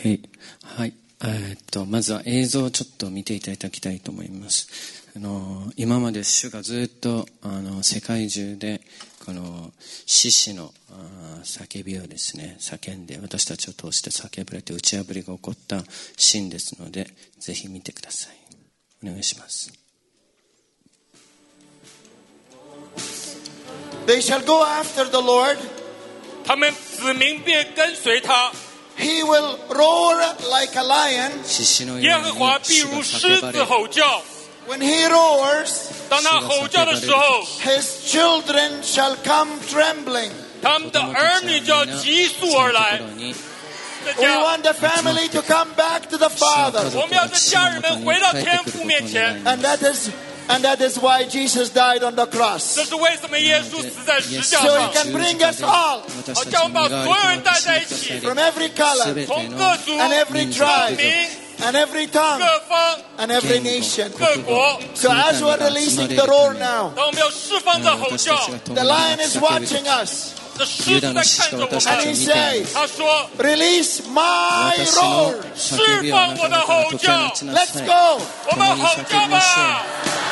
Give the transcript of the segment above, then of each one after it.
はい、はい、まずは映像をちょっと見ていただきたいと思います。今まで主がずっと世界中でこの獅子の叫びをですね叫んで、私たちを通して叫ばれて打ち破りが起こったシーンですので、ぜひ見てください。お願いします。 They shall go after the Lord. 他们子民便跟随他。 He will roar like a lion. 獅子のよ耶うに和华必如狮子吼叫。 When he roars, 当他吼叫的时候， his children shall come trembling. 他们的儿女就要急速而来。 We want the family to come back to the Father. 我们要这家人们回到天父面前。 And that is why Jesus died on the cross. 这是为什么耶稣死在十架 So 上 he can bring us all 好叫我们把所有人带在一起， from every color, 从各族、 and every 各 tribe, 民、 and every tongue, 各方、 and every nation. 各国。 So as we're releasing the roar now, 当我们要释放这吼叫， the lion is watching us. 这狮子在看着我 And he 们。 says, 他说 release my roar. 释放我的吼叫， Let's go. 我们吼叫吧。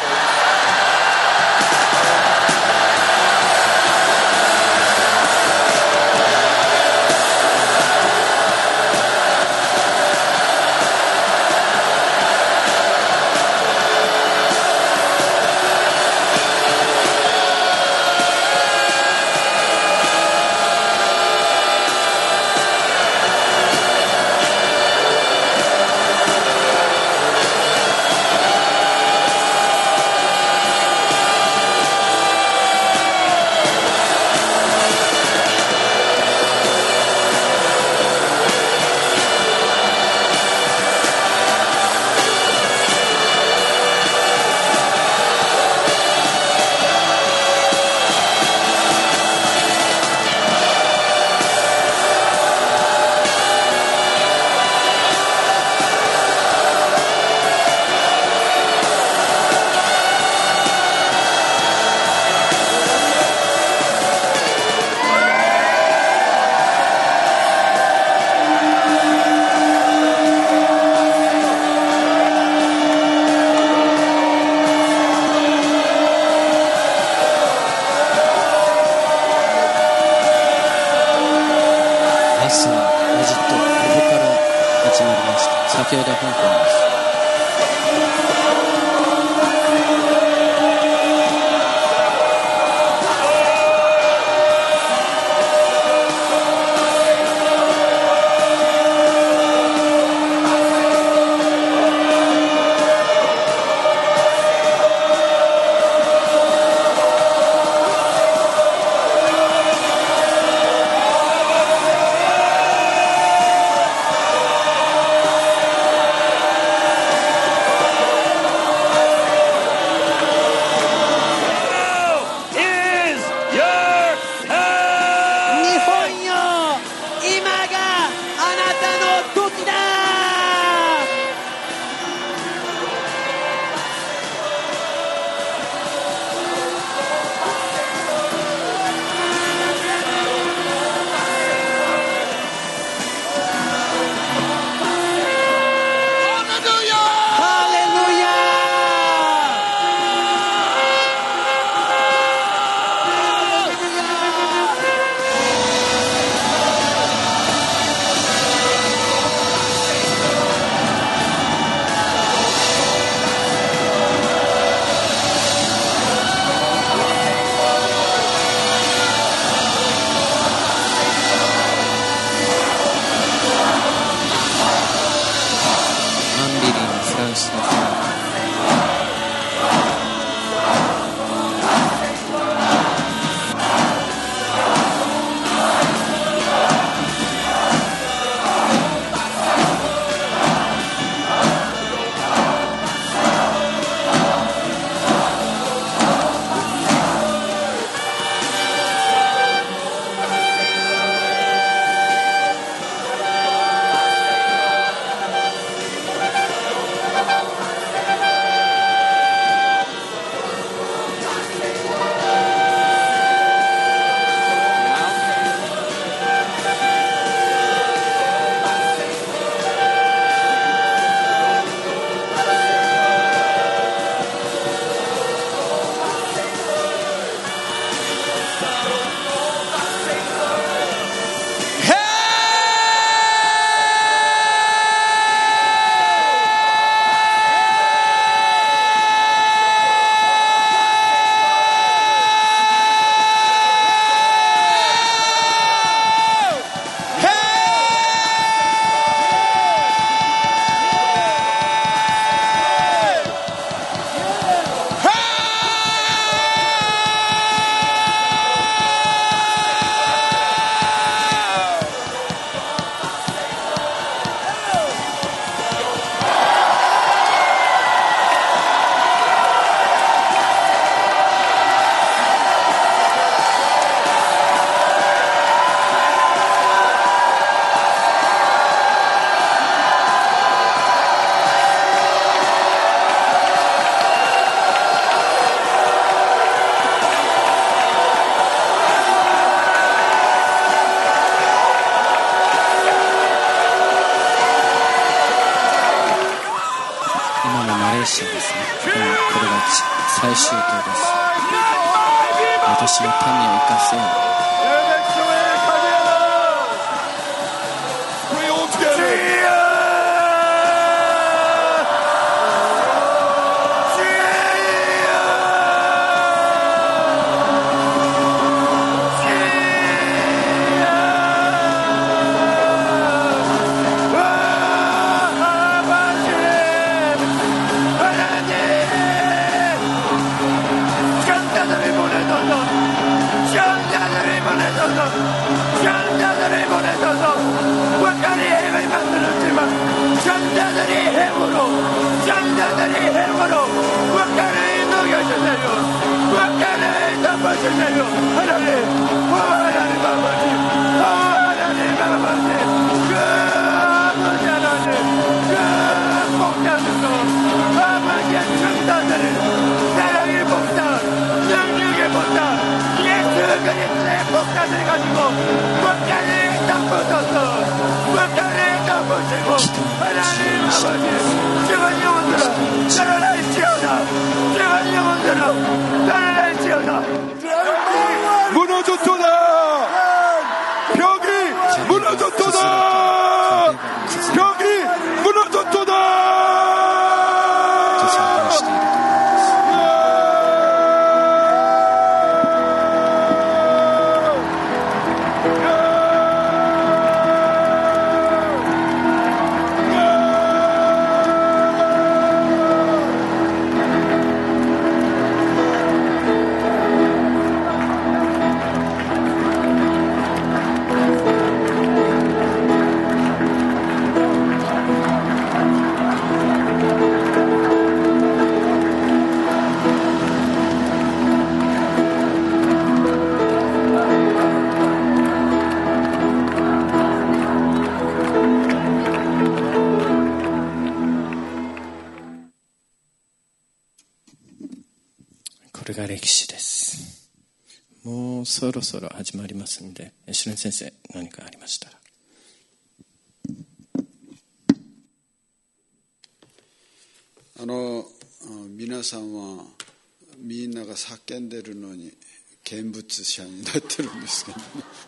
先ほど香港です。 列車ですね。これが最終形です。私の民を生かせよ。これが歴史です。もうそろそろ始まりますので、シュレン先生何かありましたら。 皆さんはみんなが叫んでるのに見物者になってるんですけど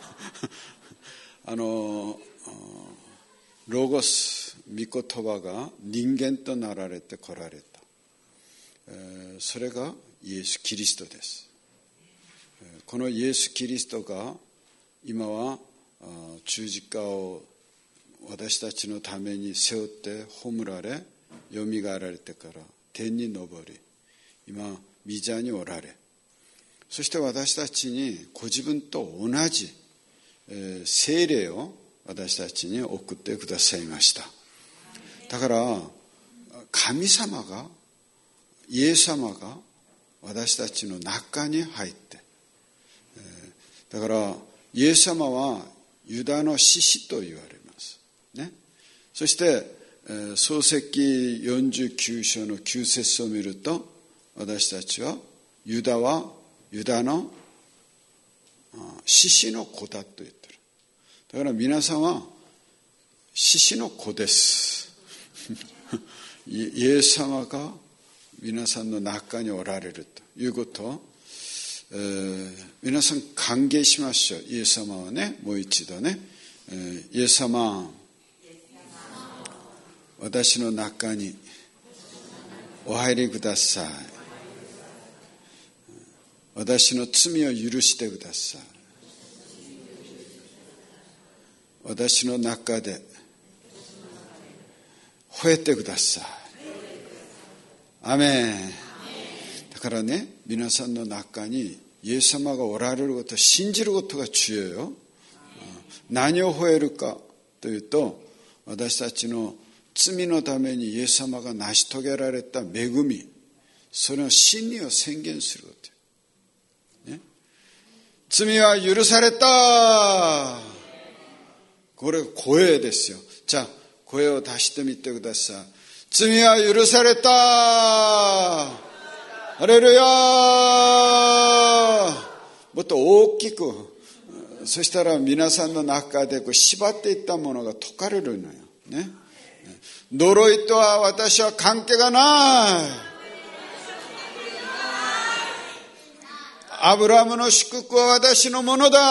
ロゴス御言葉が人間となられて来られた、それがイエス・キリストです。このイエス・キリストが今は十字架を私たちのために背負って葬られよみがえられてから天に昇り、今御座におられ、そして私たちにご自分と同じ聖霊を私たちに送ってくださいました。だから神様が、イエス様が私たちの中に入って、だからイエス様はユダの獅子と言われますね。そして創世記49章の9節を見ると、私たちはユダの獅子の子だと言ってる。だから皆さんは獅子の子ですイエス様が皆さんの中におられるということを、皆さん歓迎しましょう。イエス様はね、もう一度ね、イエス様、私の中にお入りください。私の罪を許してください。私の中で吠えてください。アメン。だからね、皆さんの中にイエス様がおられることを信じることが重要よ。何を吠えるかというと、私たちの罪のためにイエス様が成し遂げられた恵み、それの真理を宣言すること、ね、罪は許された。これ声ですよ。じゃあ声を出してみてください。罪は許された。ハレルヤ。もっと大きく、そしたら皆さんの中で縛っていったものが解かれるのよね。 呪いとは私は関係がない。アブラハムの祝福は私のものだ。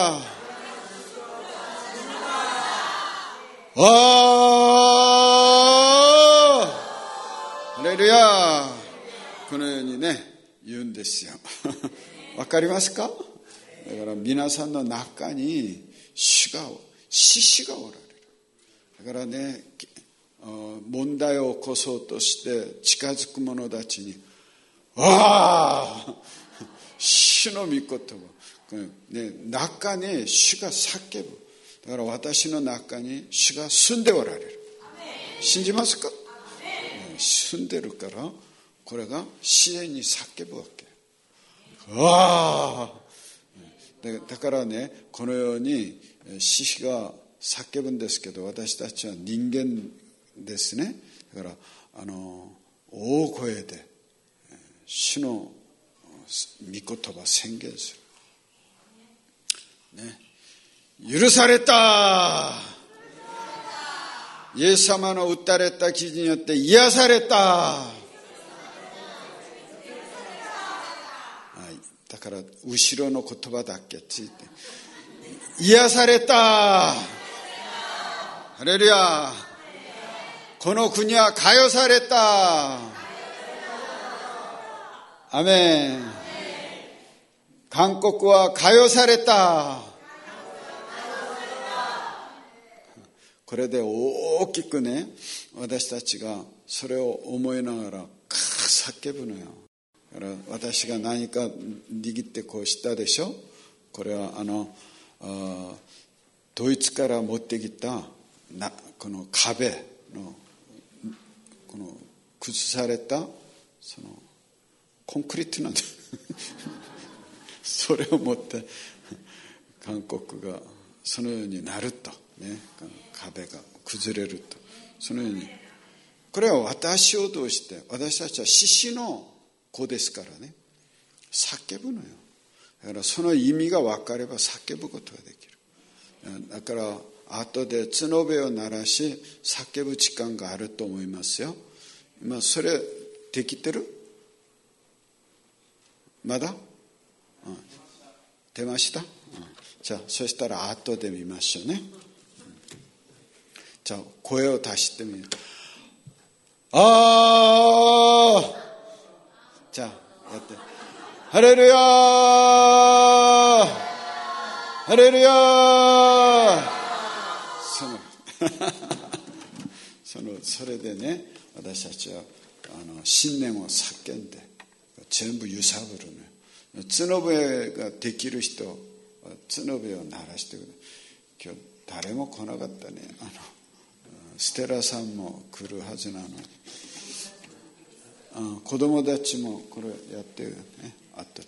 ハレルヤ。このようにね言うんですよ。わかりますか？だから皆さんの中に獅子がおられる。だからね、問題を起こそうとして近づく者たちに、主の御言葉、ね、中に主が叫ぶ。だから私の中に主が住んでおられる。信じますか？住んでるから、これが自然に叫ぶわけ。だからね、このように獅子が叫ぶんですけど、私たちは人間ですね。だから大声で主の御言葉宣言する、ね、許された。イエス様の打たれた傷によって癒された。だから後ろの言葉だけついて、癒された。ハレルヤ。この国はかよされた。アメン。韓国はかよされた。これで大きくね、私たちがそれを思いながら叫ぶのよ。だから私が何か握ってこうしたでしょ。これはドイツから持ってきたこの壁のこの崩されたそのコンクリートなんだ。それを持って韓国がそのようになるとね、壁が崩れると、そのように、これは私を通して、私たちは獅子の子ですからね、叫ぶのよ。だからその意味が分かれば叫ぶことができる。だから後で角笛を鳴らし叫ぶ時間があると思いますよ。今それできてる？まだ？出ました？じゃあそしたら後で見ましょうね。じゃあ声を足してみる。じゃあやって。ハレルヤー、ハレルヤー。それでね、私たちは信念を叫んで全部揺さぶるのよ。角笛ができる人、角笛を鳴らしてくる。今日誰も来なかったね。ステラさんも来るはずなのに、子供たちもこれやってるね、後で。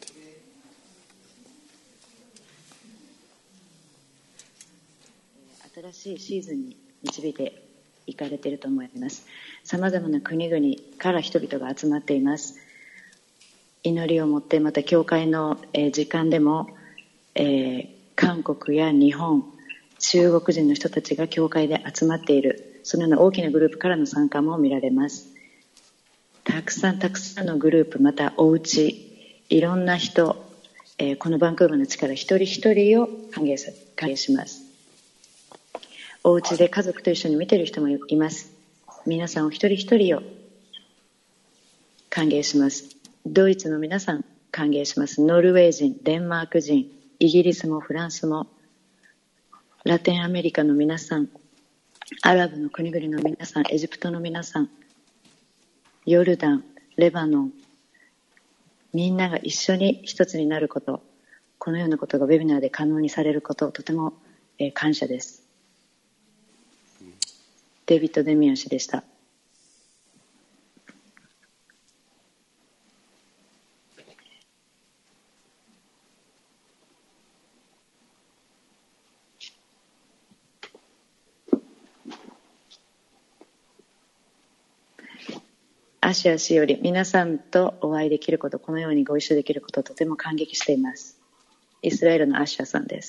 新しいシーズンに導いていかれていると思います。さまざまな国々から人々が集まっています。祈りを持って、また教会の時間でも、韓国や日本、中国人の人たちが教会で集まっている、そのような大きなグループからの参加も見られます。たくさんのグループ、またお家、いろんな人、このバンクーバーの力一人一人を歓迎します。お家で家族と一緒に見ている人もいます。皆さんお一人一人を歓迎します。ドイツの皆さん歓迎します。ノルウェー人、デンマーク人、イギリスもフランスも、ラテンアメリカの皆さん、アラブの国々の皆さん、エジプトの皆さん、ヨルダン、レバノン、みんなが一緒に一つになること、このようなことがウェビナーで可能にされることをとても感謝です。デビッド・デミアン氏でした。アシア氏より皆さんとお会いできること、このようにご一緒できることをとても感激しています。イスラエルのアシャさんです。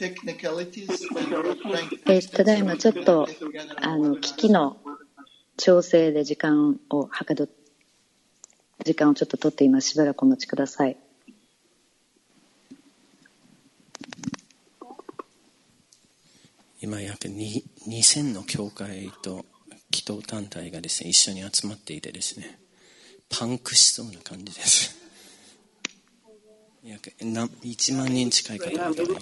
ただいまちょっと機器の調整で時間をちょっと取っています。しばらくお待ちください。 今約2000の教会と祈祷団体がですね、一緒に集まっていてですね、パンクしそうな感じです。約1万人近い方々が。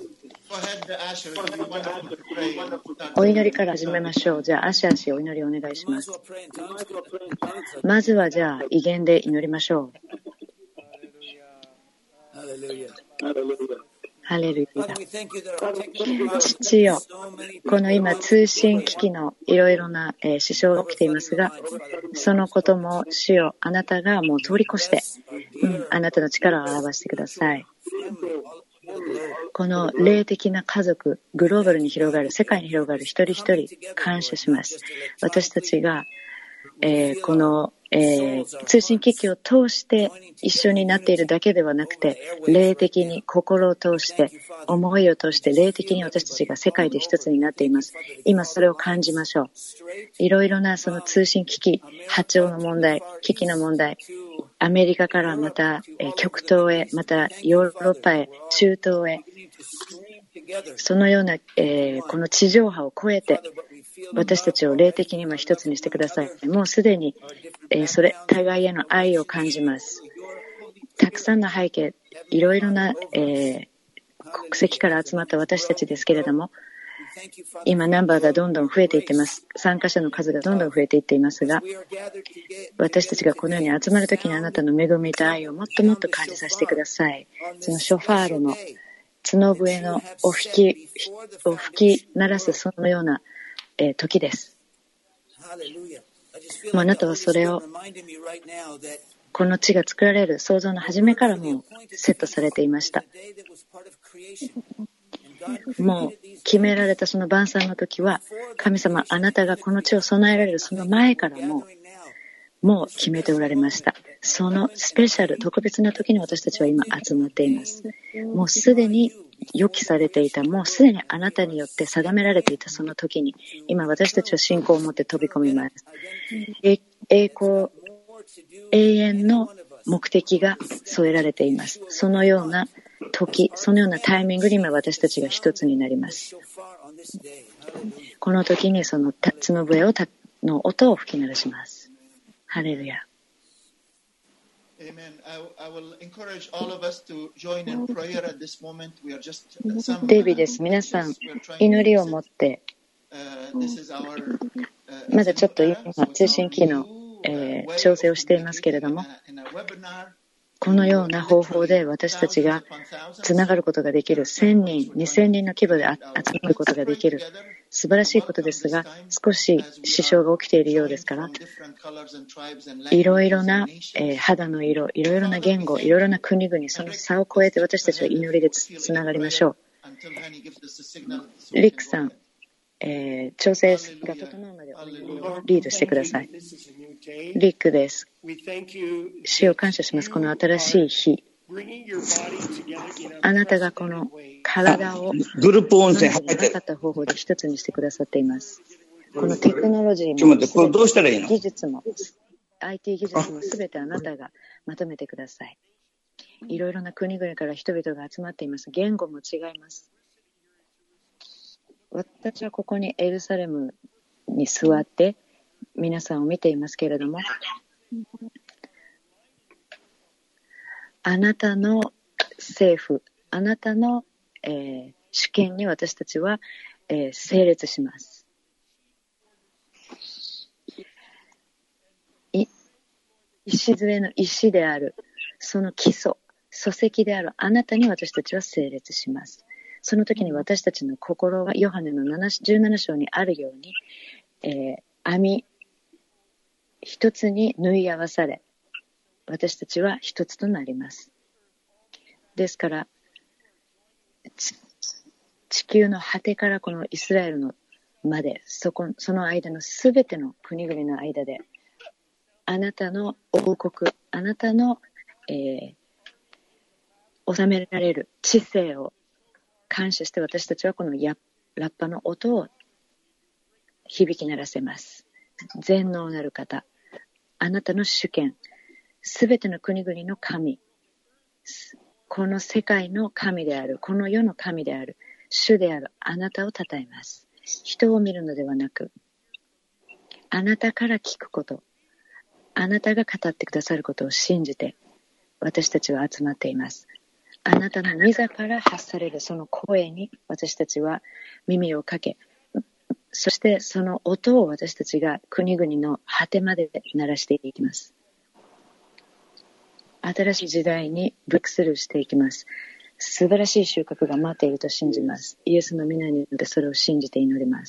お祈りから始めましょう。じゃあ、アシアシお祈りお願いします。まずはじゃあ、威厳で祈りましょう。ハレルヤ。父よ、この今通信機器のいろいろな支障が起きていますが、そのことも主よ、あなたがもう通り越して、あなたの力を表してください。この霊的な家族、グローバルに広がる、世界に広がる一人一人感謝します。私たちが、この通信機器を通して一緒になっているだけではなくて、霊的に心を通して思いを通して霊的に私たちが世界で一つになっています。今それを感じましょう。いろいろなその通信機器、波長の問題、機器の問題、アメリカからまた極東へ、またヨーロッパへ、中東へ、そのようなこの地上波を超えて私たちを霊的に今一つにしてください。もうすでに互いへの愛を感じます。たくさんの背景、いろいろな国籍から集まった私たちですけれども、今ナンバーがどんどん増えていってます。参加者の数がどんどん増えていっていますが、私たちがこのように集まるときにあなたの恵みと愛をもっともっと感じさせてください。そのショファールの角笛のお吹き鳴らすそのような時です。あなたはそれをこの地が作られる創造の初めからもセットされていました。もう決められたその晩餐の時は、神様あなたがこの地を備えられるその前からもう決めておられました。そのスペシャル特別な時に私たちは今集まっています。もうすでに予期されていた、もうすでにあなたによって定められていたその時に、今私たちは信仰を持って飛び込みます。栄光、永遠の目的が添えられています。そのような時、そのようなタイミングに今私たちが一つになります。この時にその角笛の音を吹き鳴らします。ハレルヤ。デイビーです。皆さん、祈りを持って、まだちょっと今、通信機の、調整をしていますけれども、このような方法で私たちがつながることができる、1000人、2000人の規模で集まることができる、素晴らしいことですが、少し支障が起きているようですから、いろいろな肌の色、いろいろな言語、いろいろな国々、その差を超えて私たちは祈りでつながりましょう。リックさん、調整が整うまでお祈りをリードしてください。リックです。主を感謝します。この新しい日、あなたがこの体をグループ音声なかった方法で一つにしてくださっています。このテクノロジーも技術も IT 技術もすべてあなたがまとめてください。いろいろな国々から人々が集まっています。言語も違います。私はここにエルサレムに座って皆さんを見ていますけれども、あなたの政府、あなたの、主権に私たちは、整列します。礎の石である、その基礎、礎石であるあなたに私たちは整列します。その時に私たちの心がヨハネの17章にあるように、網一つに縫い合わされ、私たちは一つとなります。ですから地球の果てからこのイスラエルのまで、その間のすべての国々の間で、あなたの王国、あなたの、治められる知性を感謝して私たちはこのラッパの音を響き鳴らせます。全能なる方、あなたの主権、すべての国々の神、この世界の神である、この世の神である、主であるあなたを称えます。人を見るのではなく、あなたから聞くこと、あなたが語ってくださることを信じて、私たちは集まっています。あなたの御座から発されるその声に私たちは耳をかけ、そしてその音を私たちが国々の果てまで鳴らしていきます。新しい時代にブレイクスルーしていきます。素晴らしい収穫が待っていると信じます。イエスの皆によってそれを信じて祈ります。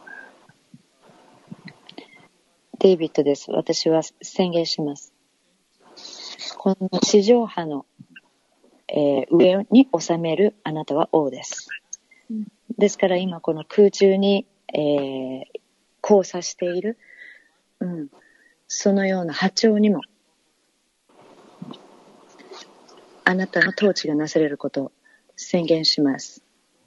デイビッドです。私は宣言します。この地上波の、上に収めるあなたは王です。ですから今この空中に、交差している、そのような波長にもあなたの統治がなされることを宣言します。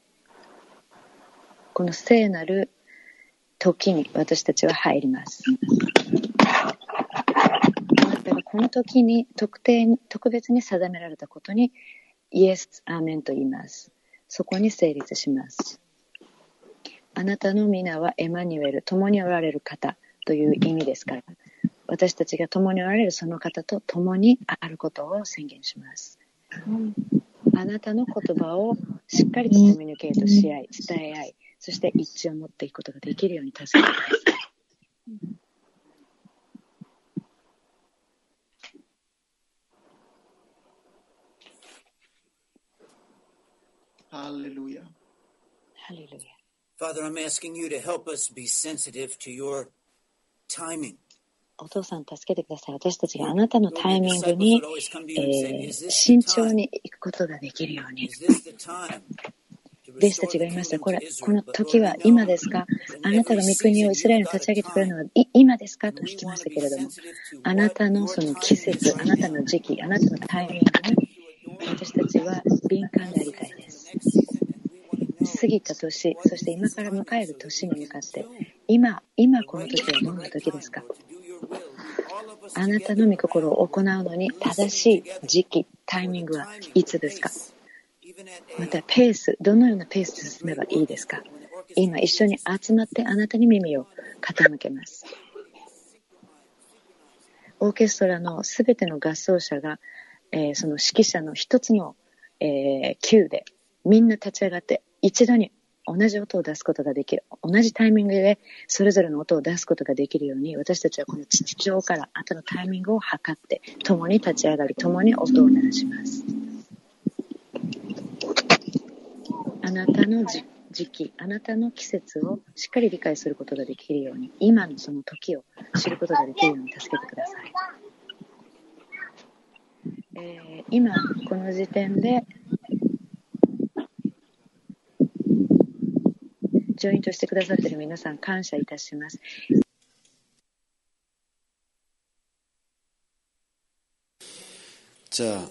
この聖なる時に私たちは入ります。あなたがこの時に特別に定められたことにイエス、アーメンと言います。そこに成立します。あなたの皆はエマニュエル、共におられる方という意味ですから、私たちが共におられるその方と共にあることを宣言します。あなたの言葉をしっかりとコミュニケートし合い、伝え合い、そして一致を持っていくことができるように助けてください。 Hallelujah. Hallelujah. Father, I'm asking you to help us be sensitive to your timing. お父さん助けてください。私たちがあなたのタイミングに、慎重に行くことができるように。弟子たちが言いました。この時は今ですか？あなたが御国をイスラエルに立ち上げてくれるのは今ですかと聞きましたけれども、あなたのその季節、あなたの時期、あなたのタイミングに私たちは敏感でありたいです。過ぎた年、そして今から迎える年に向かって、今この時はどんな時ですか？あなたの御心を行うのに正しい時期、タイミングはいつですか？またペース、どのようなペースで進めばいいですか？今一緒に集まってあなたに耳を傾けます。オーケストラのすべての合奏者が、その指揮者の一つの、キューでみんな立ち上がって一度に同じ音を出すことができる、同じタイミングでそれぞれの音を出すことができるように、私たちはこの地上から後のタイミングを測って共に立ち上がり、共に音を鳴らします。あなたの時期、あなたの季節をしっかり理解することができるように、今のその時を知ることができるように助けてください。今この時点でジョイントしてくださっている皆さん、感謝いたします。 じゃあ、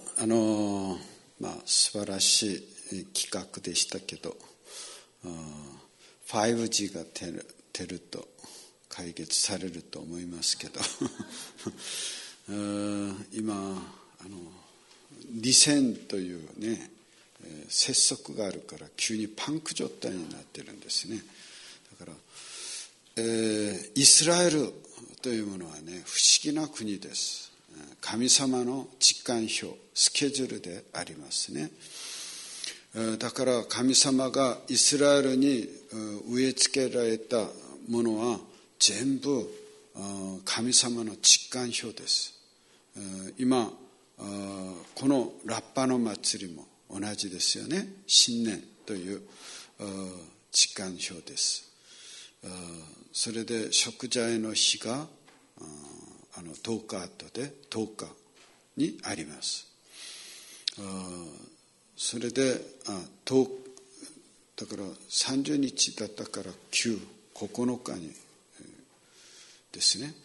素晴らしい企画でしたけど、5G が出ると解決されると思いますけど今2000というね、接続があるから急にパンク状態になってるんですね。だから、イスラエルというものはね、不思議な国です。神様の実感表、スケジュールでありますね。だから神様がイスラエルに植え付けられたものは全部神様の実感表です。今このラッパの祭りも同じですよね。新年という実感表です。それで贖罪の日が10日後で10日にあります。それでだから30日だったから9日にですね、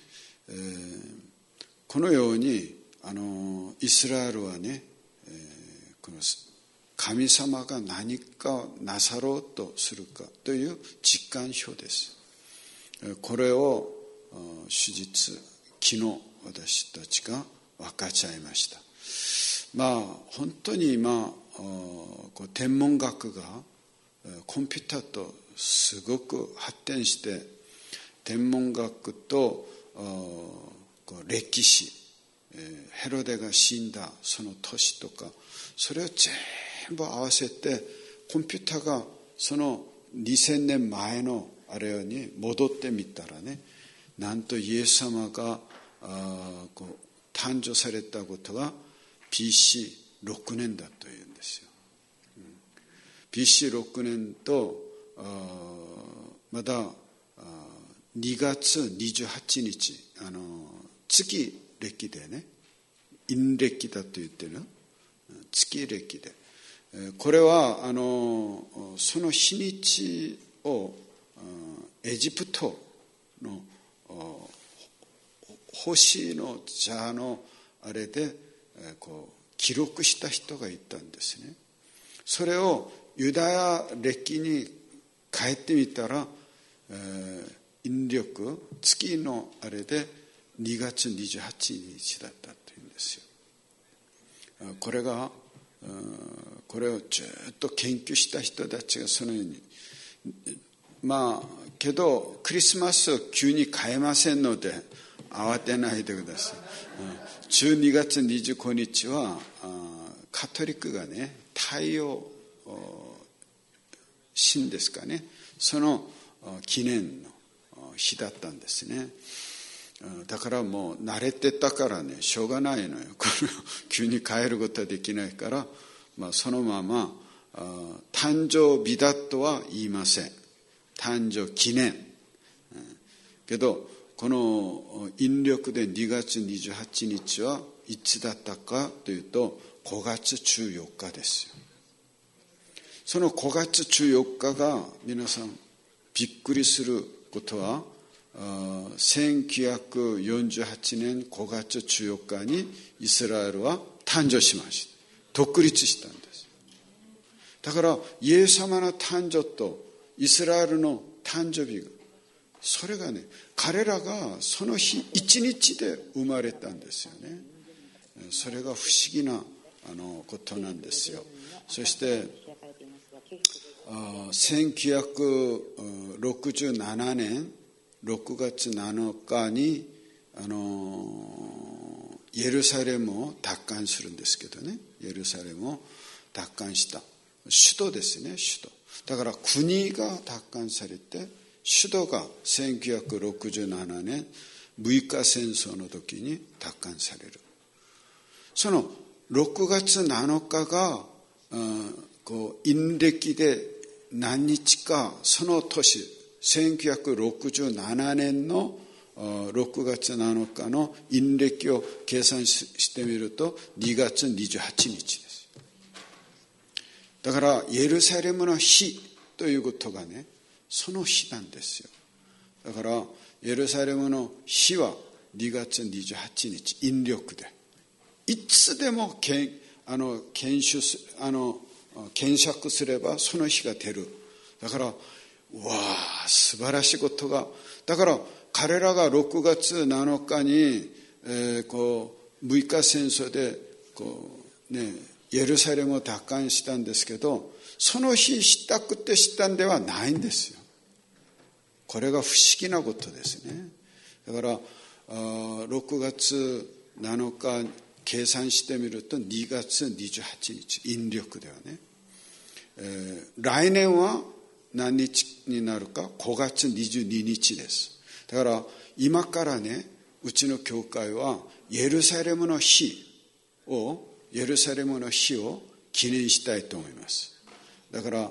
このようにイスラエルはね、この神様が何かなさろうとするかという実感書です。これを手術昨日私たちが分かち合いました。本当に今天文学がコンピューターとすごく発展して、天文学と歴史、ヘロデが死んだその年とか、それを全部合わせてコンピューターがその2000年前のあれに戻ってみたらね、なんとイエス様が誕生されたことが BC6 年だというんですよ。BC6 年とまだ2月28日月暦でね、陰暦だと言ってる月暦で、これはその日にちをエジプトの星の座のあれで記録した人がいたんですね。それをユダヤ暦に変えてみたら、陰暦月のあれで2月28日だったというんですよ。これをずっと研究した人たちがそのように、けどクリスマスを急に変えませんので慌てないでください。12月25日はカトリックがね、太陽神ですかね、その記念の日だったんですね。だからもう慣れてたからね、しょうがないのよ。これを急に変えることはできないから、そのまま誕生日だとは言いません。誕生記念。けどこの陰暦で2月28日はいつだったかというと5月14日ですよ。その5月14日が皆さんびっくりすることは、1948年5月14日にイスラエルは誕生しました。独立したんです。だからイエス様の誕生とイスラエルの誕生日が、それがね、彼らがその日一日で生まれたんですよね。それが不思議なことなんですよ。そして1967年6月7日にエルサレムを奪還するんですけどね、エルサレムを奪還した首都ですね、首都だから国が奪還されて、首都が1967年6日戦争の時に奪還される。その6月7日が陰暦で何日か、その年1967年の6月7日の陰暦を計算してみると2月28日です。だからエルサレムの日ということがね、その日なんですよ。だからエルサレムの日は2月28日陰暦で、いつでも検索すればその日が出る。だから素晴らしいことが、だから彼らが6月7日に、6日戦争でエルサレムを奪還したんですけど、その日知ったくて知ったんではないんですよ。これが不思議なことですね。だから6月7日計算してみると2月28日陰暦ではね、来年は何日になるか、5月22日です。だから今からね、うちの教会はエルサレムの日を記念したいと思います。だから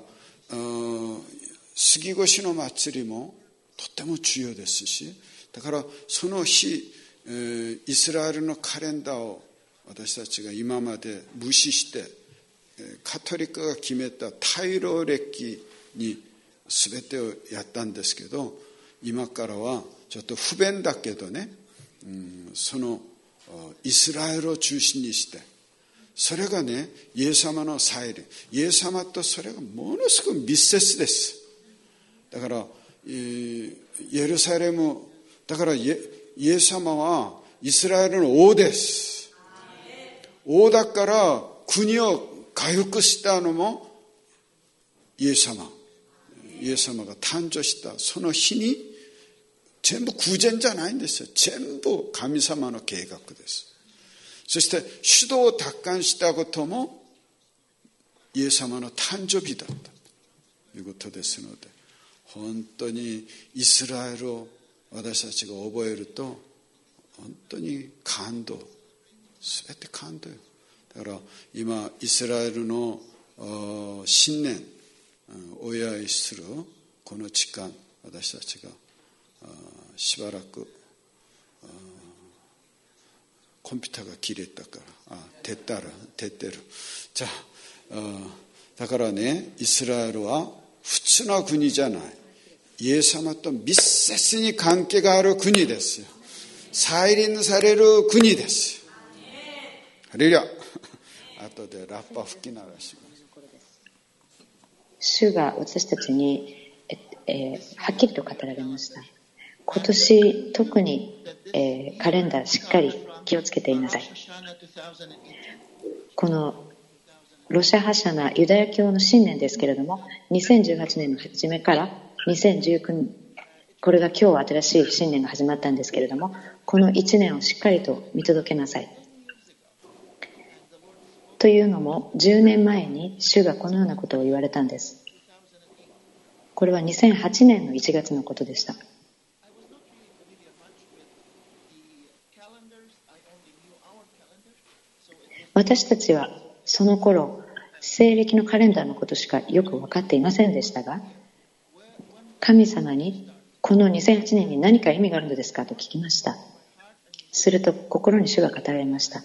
杉越の祭りもとっても重要ですし、だからその日、イスラエルのカレンダーを私たちが今まで無視して、カトリックが決めた大老暦に全てをやったんですけど、今からはちょっと不便だけどね、そのイスラエルを中心にして、 それがね、イエス様の再臨。イエス様とそれがものすごく密接です。だから、イエルサレム、だからイエス様はイスラエルの王です。王だから国を回復したのもイエス様。イエス様が誕生したその日に全部偶然じゃないんですよ。全部神様の計画です。そして主導を達観したこともイエス様の誕生日だったということですので、本当にイスラエルを私たちが覚えると本当に感動、すべて感動よ。だから今イスラエルの新年お祝いするこの時間、私たちがしばらくコンピューターが切れたから照ってる。じゃあだからね、イスラエルは普通の国じゃない、イエス様と密接に関係がある国ですよ。再臨される国ですよ。ハレルヤ。後でラッパ吹き鳴らします。 主が私たちに、はっきりと語られました。今年特に、カレンダーしっかり気をつけていなさい。このロシア派者なユダヤ教の新年ですけれども、2018年の初めから2019年、これが今日新しい新年が始まったんですけれども、この1年をしっかりと見届けなさい。というのも、10年前に主がこのようなことを言われたんです。これは2008年の1月のことでした。私たちはその頃、西暦のカレンダーのことしかよく分かっていませんでしたが、神様にこの2008年に何か意味があるのですかと聞きました。すると心に主が語られました。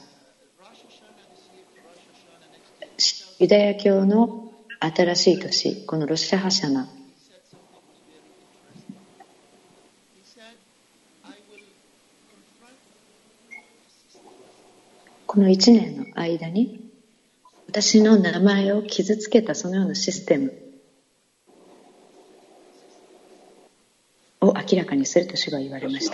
ユダヤ教の新しい年、このロシア派者なこの1年の間に私の名前を傷つけたそのようなシステムを明らかにすると主が言われました。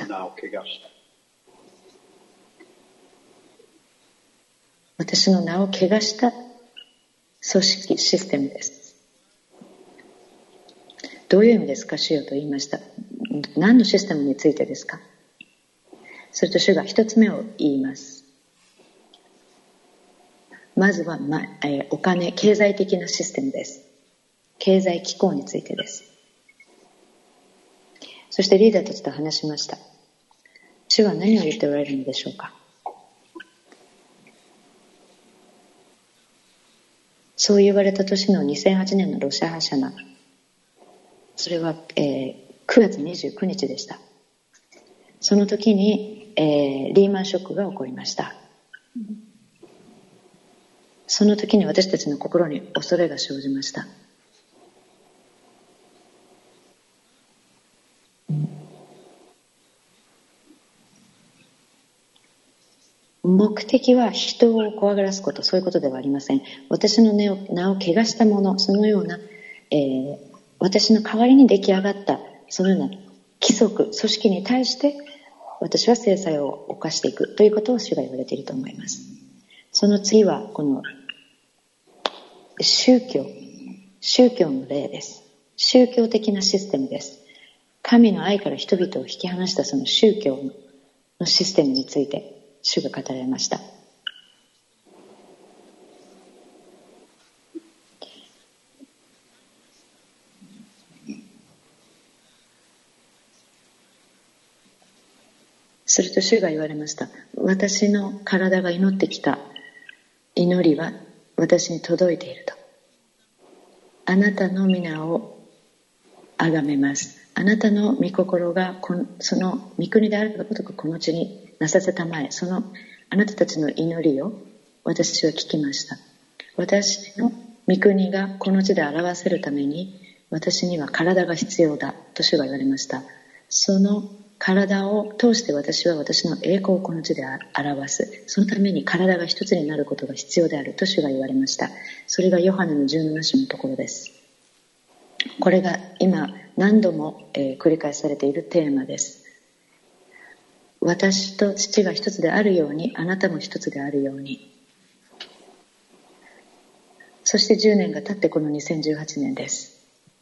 私の名を汚した組織システムです。どういう意味ですか、主よと言いました。何のシステムについてですか。すると主が一つ目を言います。まずは、お金、経済的なシステムです。経済機構についてです。そしてリーダーたちと話しました。主は何を言っておられるのでしょうか。そう言われた年の2008年のロシア派者な、それは、9月29日でした。その時に、リーマンショックが起こりました。その時に私たちの心に恐れが生じました。目的は人を怖がらすこと、そういうことではありません。私の名を汚したもの、そのような、私の代わりに出来上がったそのような規則、組織に対して私は制裁を犯していくということを主が言われていると思います。その次はこの宗教の例です。宗教的なシステムです。神の愛から人々を引き離したその宗教のシステムについて主が語られました。すると主が言われました。私の体が祈ってきた祈りは私に届いていると。あなたの皆を崇めます。あなたの御心がその御国であることがこの地になさせたまえ、そのあなたたちの祈りを私は聞きました。私の御国がこの地で表せるために私には体が必要だと主が言われました。その体を通して私は私の栄光をこの地で表す。そのために体が一つになることが必要であると主が言われました。それがヨハネの17章のところです。これが今何度も繰り返されているテーマです。私と父が一つであるように、あなたも一つであるように。そして10年が経ってこの2018年です。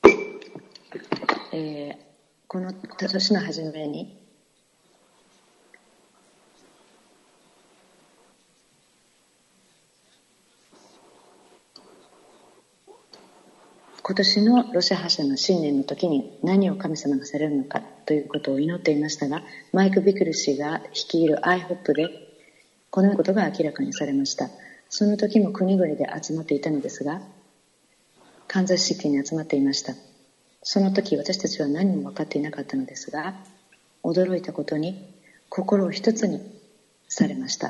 この年の初めに今年のロシア発射の新年の時に何を神様がされるのかということを祈っていましたが、マイク・ビクル氏が率いる IHOP でこのことが明らかにされました。その時も国々で集まっていたのですが、カンザスシティに集まっていました。その時私たちは何も分かっていなかったのですが、驚いたことに心を一つにされました。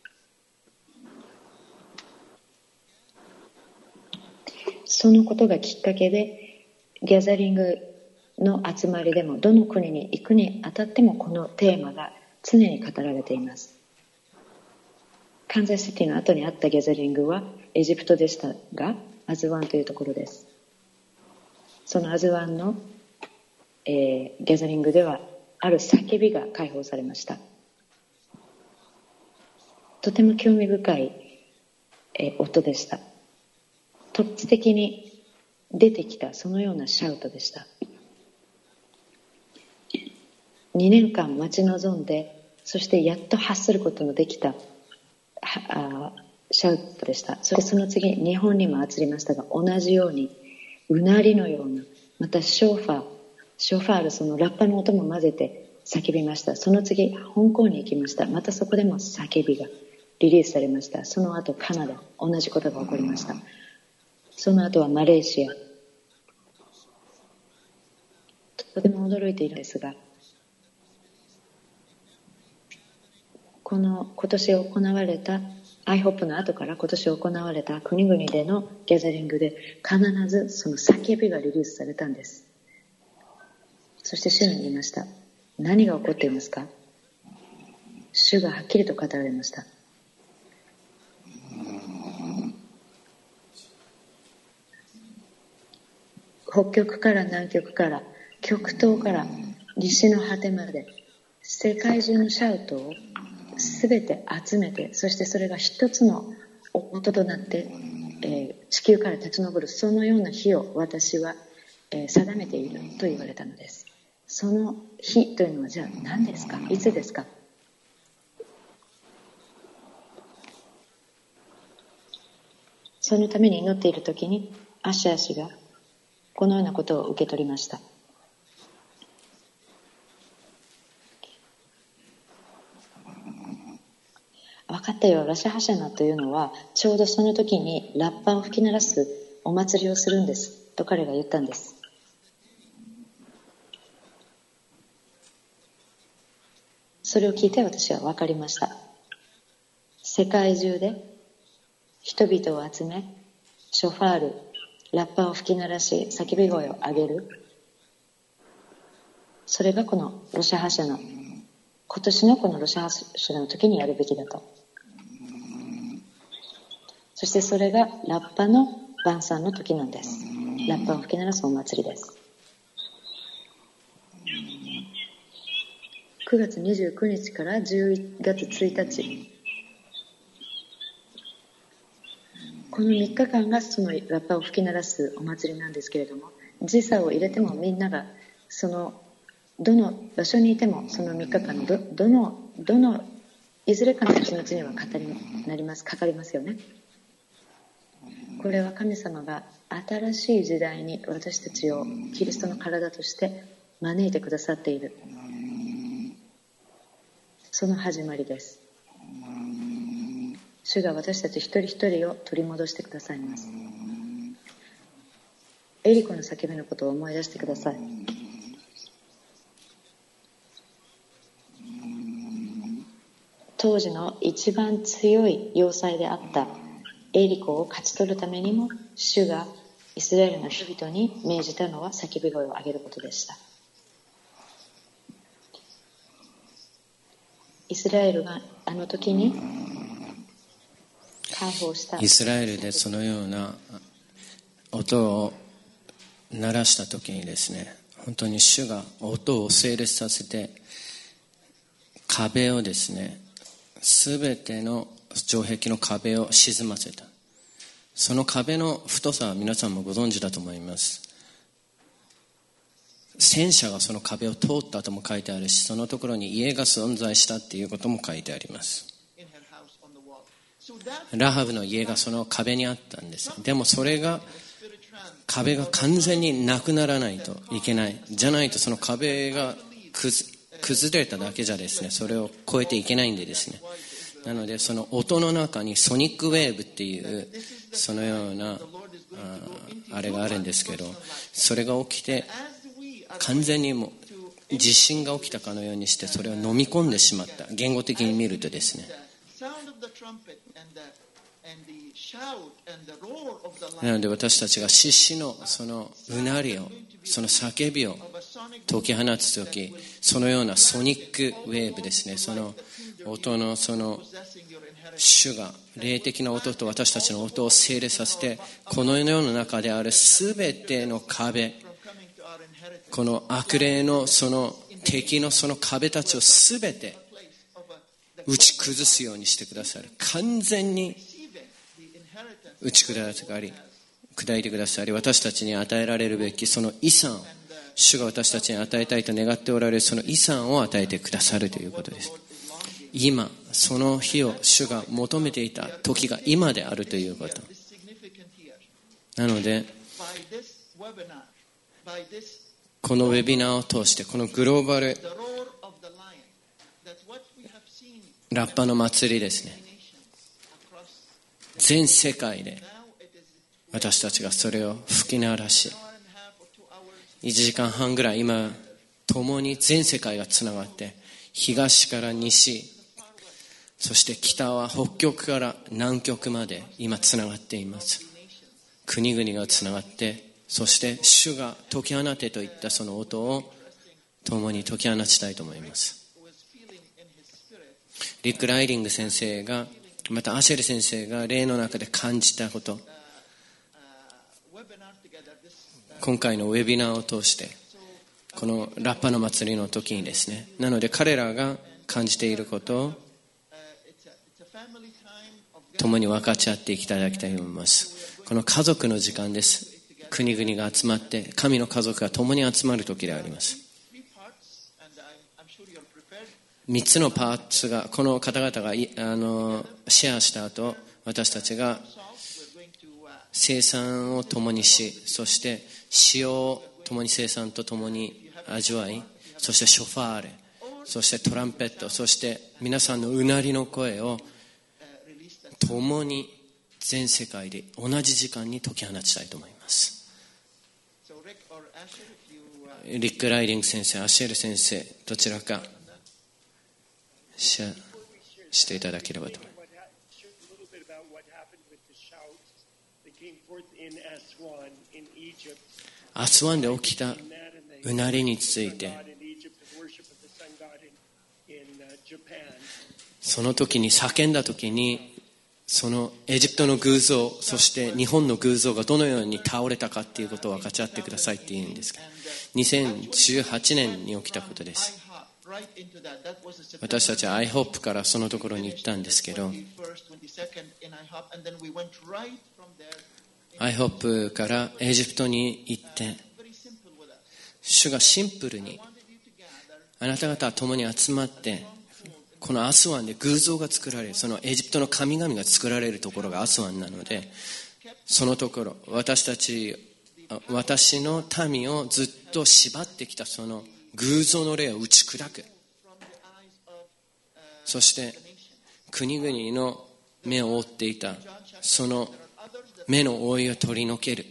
そのことがきっかけでギャザリングの集まりでもどの国に行くにあたってもこのテーマが常に語られています。カンザスシティの後にあったギャザリングはエジプトでしたが、アズワンというところです。そのアズワンの、ギャザリングではある叫びが解放されました。とても興味深い、音でした。突発的に出てきたそのようなシャウトでした。2年間待ち望んで、そしてやっと発することのできたシャウトでした。そしてその次日本にも移りましたが、同じようにうなりのような、またショーファール、そのラッパの音も混ぜて叫びました。その次香港に行きました。またそこでも叫びがリリースされました。その後カナダ、同じことが起こりました。その後はマレーシア。とても驚いているんですが、今年行われたIHOP の後から今年行われた国々でのギャザリングで必ずその叫びがリリースされたんです。そして主に言いました。何が起こっていますか？主がはっきりと語られました。北極から南極から極東から西の果てまで世界中のシャウトをすべて集めて、そしてそれが一つの音となって、地球から立ち上るそのような日を私は、定めていると言われたのです。その日というのはじゃあ何ですか？いつですか？そのために祈っているときにアシャー氏がこのようなことを受け取りました。分かったよ、ロシアハシャナというのはちょうどその時にラッパを吹き鳴らすお祭りをするんですと彼が言ったんです。それを聞いて私は分かりました。世界中で人々を集め、ショファール、ラッパを吹き鳴らし叫び声を上げる、それがこのロシアハシャナ、今年のこのロシアハシャナの時にやるべきだと。そしてそれがラッパの晩餐の時なんです。ラッパを吹き鳴らすお祭りです。9月29日から11月1日、この3日間がそのラッパを吹き鳴らすお祭りなんですけれども、時差を入れてもみんながそのどの場所にいてもその3日間のどのいずれかの気持ちにはかかりますよね。これは神様が新しい時代に私たちをキリストの体として招いてくださっている、その始まりです。主が私たち一人一人を取り戻してくださいます。エリコの叫びのことを思い出してください。当時の一番強い要塞であったエリコを勝ち取るためにも、主がイスラエルの人々に命じたのは叫び声を上げることでした。 イスラエルがあの時に解放したイスラエルでそのような音を鳴らした時にですね、本当に主が音を整列させて壁をですね、すべての城壁の壁を沈ませた。その壁の太さは皆さんもご存知だと思います。戦車がその壁を通ったとも書いてあるし、そのところに家が存在したっていうことも書いてあります。ラハブの家がその壁にあったんです。でもそれが壁が完全になくならないといけない。じゃないとその壁が崩れただけじゃですね、それを越えていけないんでですね。なのでその音の中にソニックウェーブっていうそのようなあれがあるんですけど、それが起きて完全にもう地震が起きたかのようにしてそれを飲み込んでしまった。言語的に見るとですね。なので私たちが獅子のそのうなりを、その叫びを解き放つとき、そのようなソニックウェーブですね、その音のその主が霊的な音と私たちの音を整列させて、この世の中であるすべての壁、この悪霊のその敵のその壁たちをすべて打ち崩すようにしてくださる。完全に打ち砕いてくださり、私たちに与えられるべきその遺産、主が私たちに与えたいと願っておられるその遺産を与えてくださるということです。今その日を主が求めていた時が今であるということ。なのでこのウェビナーを通して、このグローバルラッパの祭りですね、全世界で私たちがそれを吹き鳴らし、1時間半ぐらい今共に全世界がつながって、東から西、そして北は北極から南極まで今つながっています。国々がつながって、そして主が解き放てといったその音を共に解き放ちたいと思います。リック・ライリング先生が、またアシェル先生が霊の中で感じたこと、今回のウェビナーを通してこのラッパの祭りの時にですね、なので彼らが感じていることを共に分かち合っていただきたいと思います。この家族の時間です。国々が集まって神の家族が共に集まる時であります。3つのパーツがこの方々がシェアした後、私たちが生産を共にし、そして塩を共に生産と共に味わい、そしてショファーレ、そしてトランペット、そして皆さんのうなりの声を共に全世界で同じ時間に解き放ちたいと思います。リック・ライリング先生、アシェル先生、どちらかシェアしていただければと思います。アスワンで起きたうなりについて、その時に叫んだ時に、そのエジプトの偶像、そして日本の偶像がどのように倒れたかっていうことを分かち合ってくださいって言うんですけど、2018年に起きたことです。私たちは IHOP からそのところに行ったんですけど、IHOP からエジプトに行って、主がシンプルにあなた方は共に集まって、このアスワンで偶像が作られる、そのエジプトの神々が作られるところがアスワンなので、そのところ私の民をずっと縛ってきたその偶像の霊を打ち砕く。そして国々の目を覆っていたその目の覆いを取り除ける。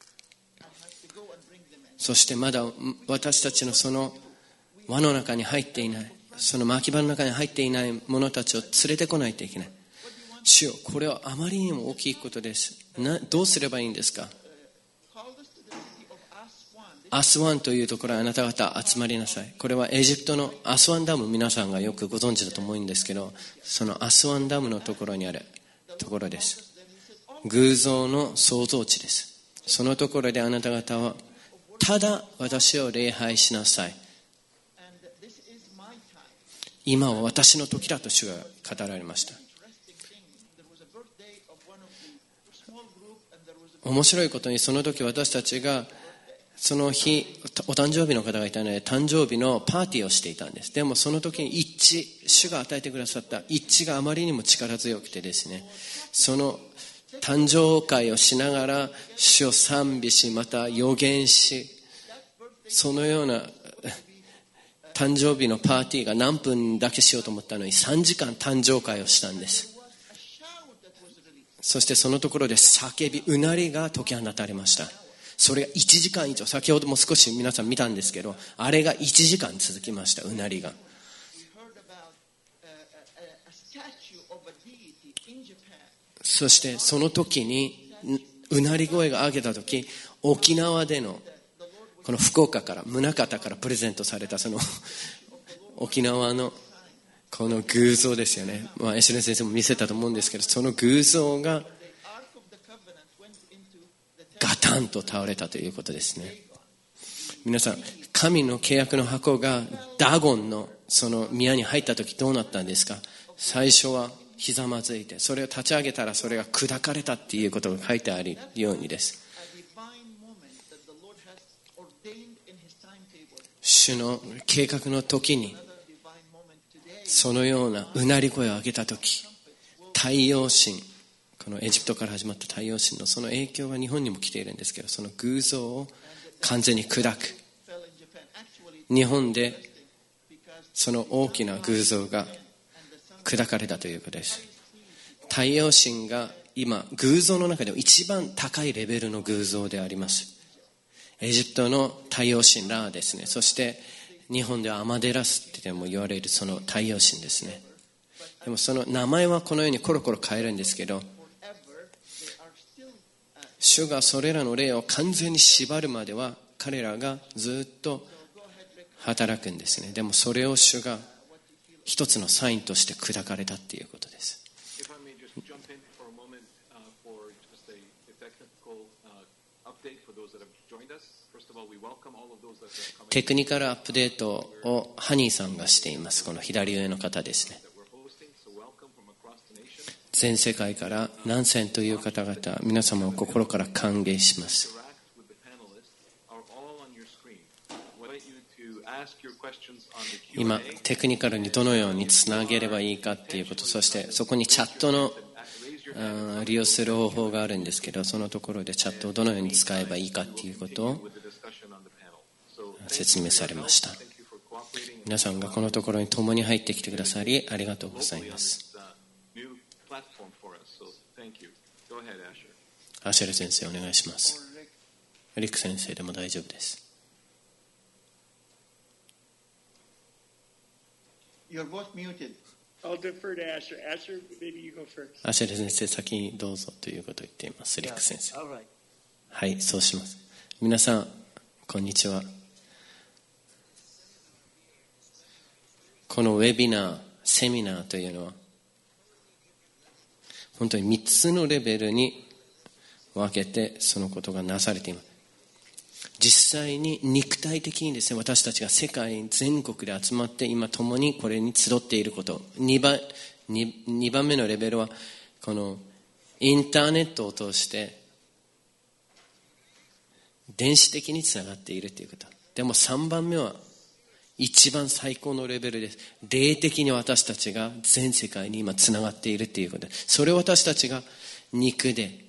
そしてまだ私たちのその輪の中に入っていない、その巻き場の中に入っていない者たちを連れてこないといけない。主よ、これはあまりにも大きいことです。どうすればいいんですか。 アスワンというところへあなた方集まりなさい。これはエジプトのアスワンダム、皆さんがよくご存知だと思うんですけど、そのアスワンダムのところにあるところです。偶像の創造地です。そのところであなた方はただ私を礼拝しなさい。今は私の時だと主が語られました。面白いことにその時私たちがその日お誕生日の方がいたので誕生日のパーティーをしていたんです。でもその時に一致、主が与えてくださった一致があまりにも力強くてですね、その誕生会をしながら主を賛美し、また予言し、そのような誕生日のパーティーが何分だけしようと思ったのに3時間誕生会をしたんです。そしてそのところで叫び、うなりが解き放たれました。それが1時間以上、先ほども少し皆さん見たんですけど、あれが1時間続きました。うなりが。そしてその時にうなり声が上げた時、沖縄でのこの福岡から宗像からプレゼントされたその沖縄のこの偶像ですよね。エシュレン先生も見せたと思うんですけど、その偶像がガタンと倒れたということですね。皆さん、神の契約の箱がダゴンのその宮に入った時どうなったんですか？最初はひざまずいて、それを立ち上げたらそれが砕かれたっていうことが書いてあるようにです。主の計画の時にそのようなうなり声を上げた時、太陽神、このエジプトから始まった太陽神のその影響が日本にも来ているんですけど、その偶像を完全に砕く。日本でその大きな偶像が砕かれたということです。太陽神が今偶像の中でも一番高いレベルの偶像であります。エジプトの太陽神ラですね。そして日本ではアマデラスっても言われるその太陽神ですね。でもその名前はこのようにコロコロ変えるんですけど、主がそれらの霊を完全に縛るまでは彼らがずっと働くんですね。でもそれを主が一つのサインとして砕かれたっていうことです。テクニカルアップデートをハニーさんがしています。この左上の方ですね。全世界から何千という方々、皆様を心から歓迎します。今テクニカルにどのようにつなげればいいかっていうこと、そしてそこにチャットの利用する方法があるんですけど、そのところでチャットをどのように使えばいいかっていうことを説明されました。皆さんがこのところに共に入ってきてくださりありがとうございます。アシェル先生お願いします。リック先生でも大丈夫です。 You're both muted. I'll defer to Asher. Asher, maybe you go first. アシェル先生先にどうぞということを言っています。リック先生。はい、そうします。皆さんこんにちは。このウェビナー、セミナーというのは本当に3つのレベルに分けてそのことがなされています。実際に肉体的にですね、私たちが世界全国で集まって今共にこれに集っていること、2番目のレベルはこのインターネットを通して電子的につながっているということ。でも3番目は一番最高のレベルです。霊的に私たちが全世界に今つながっているということです。それを私たちが肉で、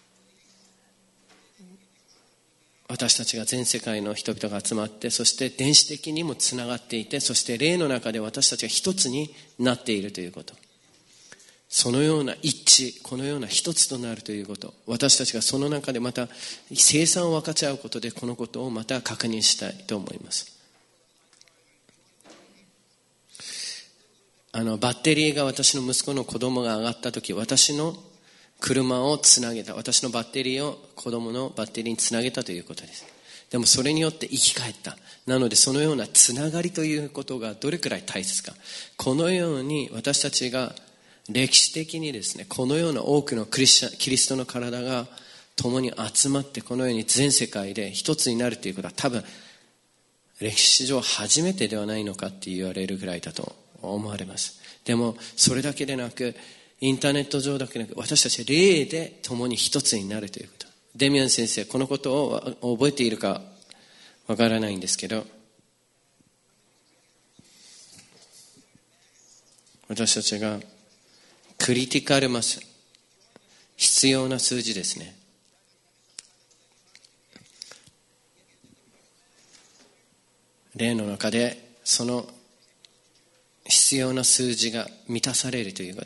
私たちが全世界の人々が集まって、そして電子的にもつながっていて、そして霊の中で私たちが一つになっているということ。そのような一致、このような一つとなるということ、私たちがその中でまた生産を分かち合うことでこのことをまた確認したいと思います。バッテリーが私の息子の子供が上がった時、私の車をつなげた、私のバッテリーを子供のバッテリーにつなげたということです。 でもそれによって生き返った。なのでそのようなつながりということがどれくらい大切か。このように私たちが歴史的にですね、このような多くのキリストの体が共に集まってこのように全世界で一つになるということは多分歴史上初めてではないのかって言われるぐらいだと思われます。でもそれだけでなくインターネット上だけでなく私たちは霊で共に一つになるということ。デミアン先生このことを覚えているかわからないんですけど、私たちがクリティカルマス、必要な数字ですね。霊の中でその必要な数字が満たされるということ。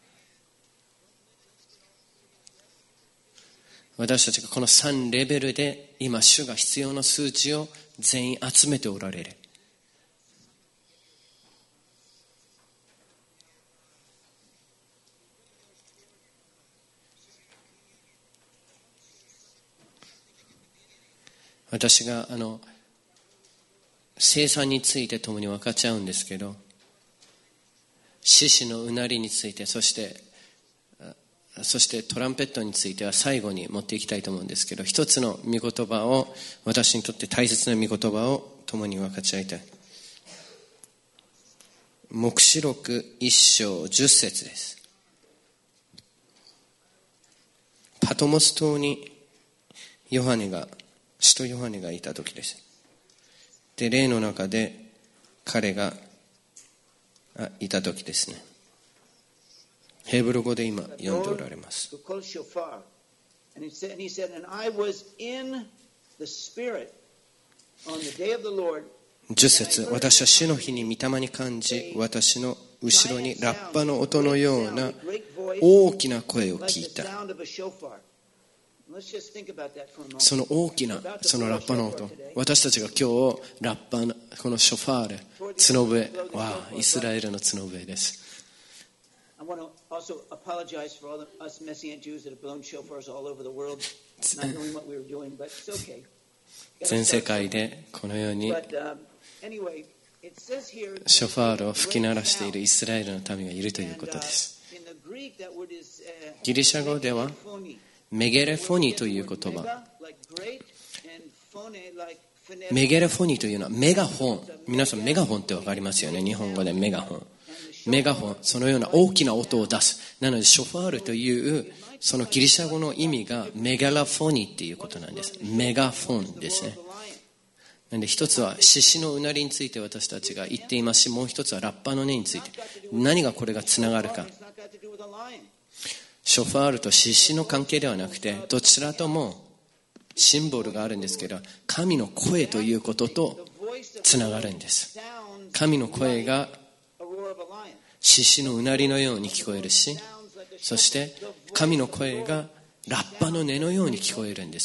私たちがこの3レベルで今主が必要な数値を全員集めておられる。私が生産について共に分かち合うんですけど、獅子のうなりについて、そしてトランペットについては最後に持っていきたいと思うんですけど、一つの御言葉を、私にとって大切な御言葉を共に分かち合いたい。黙示録1章10節です。パトモス島に使徒ヨハネがいた時です。で、霊の中で彼がいた時ですね。ヘブル語で今読んでおられます。10節、私は主の日に御霊に感じ、私の後ろにラッパの音のような大きな声を聞いた。その大きなそのラッパの音、私たちが今日ラッパのこのショファール、角笛、イスラエルの角笛です。 I want to also apologize for all of us Messianic Jews that have blown shofars all over the world, not knowing what we were doing, but it's okay. 全世界でこのようにショファールを吹き鳴らしているイスラエルの民がいるということです。ギリシャ語ではメゲレフォニーという言葉、メゲレフォニーというのはメガホン。皆さんメガホンって分かりますよね。日本語でメガホン、そのような大きな音を出す。なのでショファールというそのギリシャ語の意味がメガラフォニーっていうことなんです。メガフォンですね。なので一つは獅子のうなりについて私たちが言っていますし、もう一つはラッパの音について、何がこれがつながるか。ショファールと獅子の関係ではなくて、どちらともシンボルがあるんですけど、神の声ということとつながるんです。神の声が獅子のうなりのように聞こえるし、そして神の声がラッパの音のように聞こえるんです。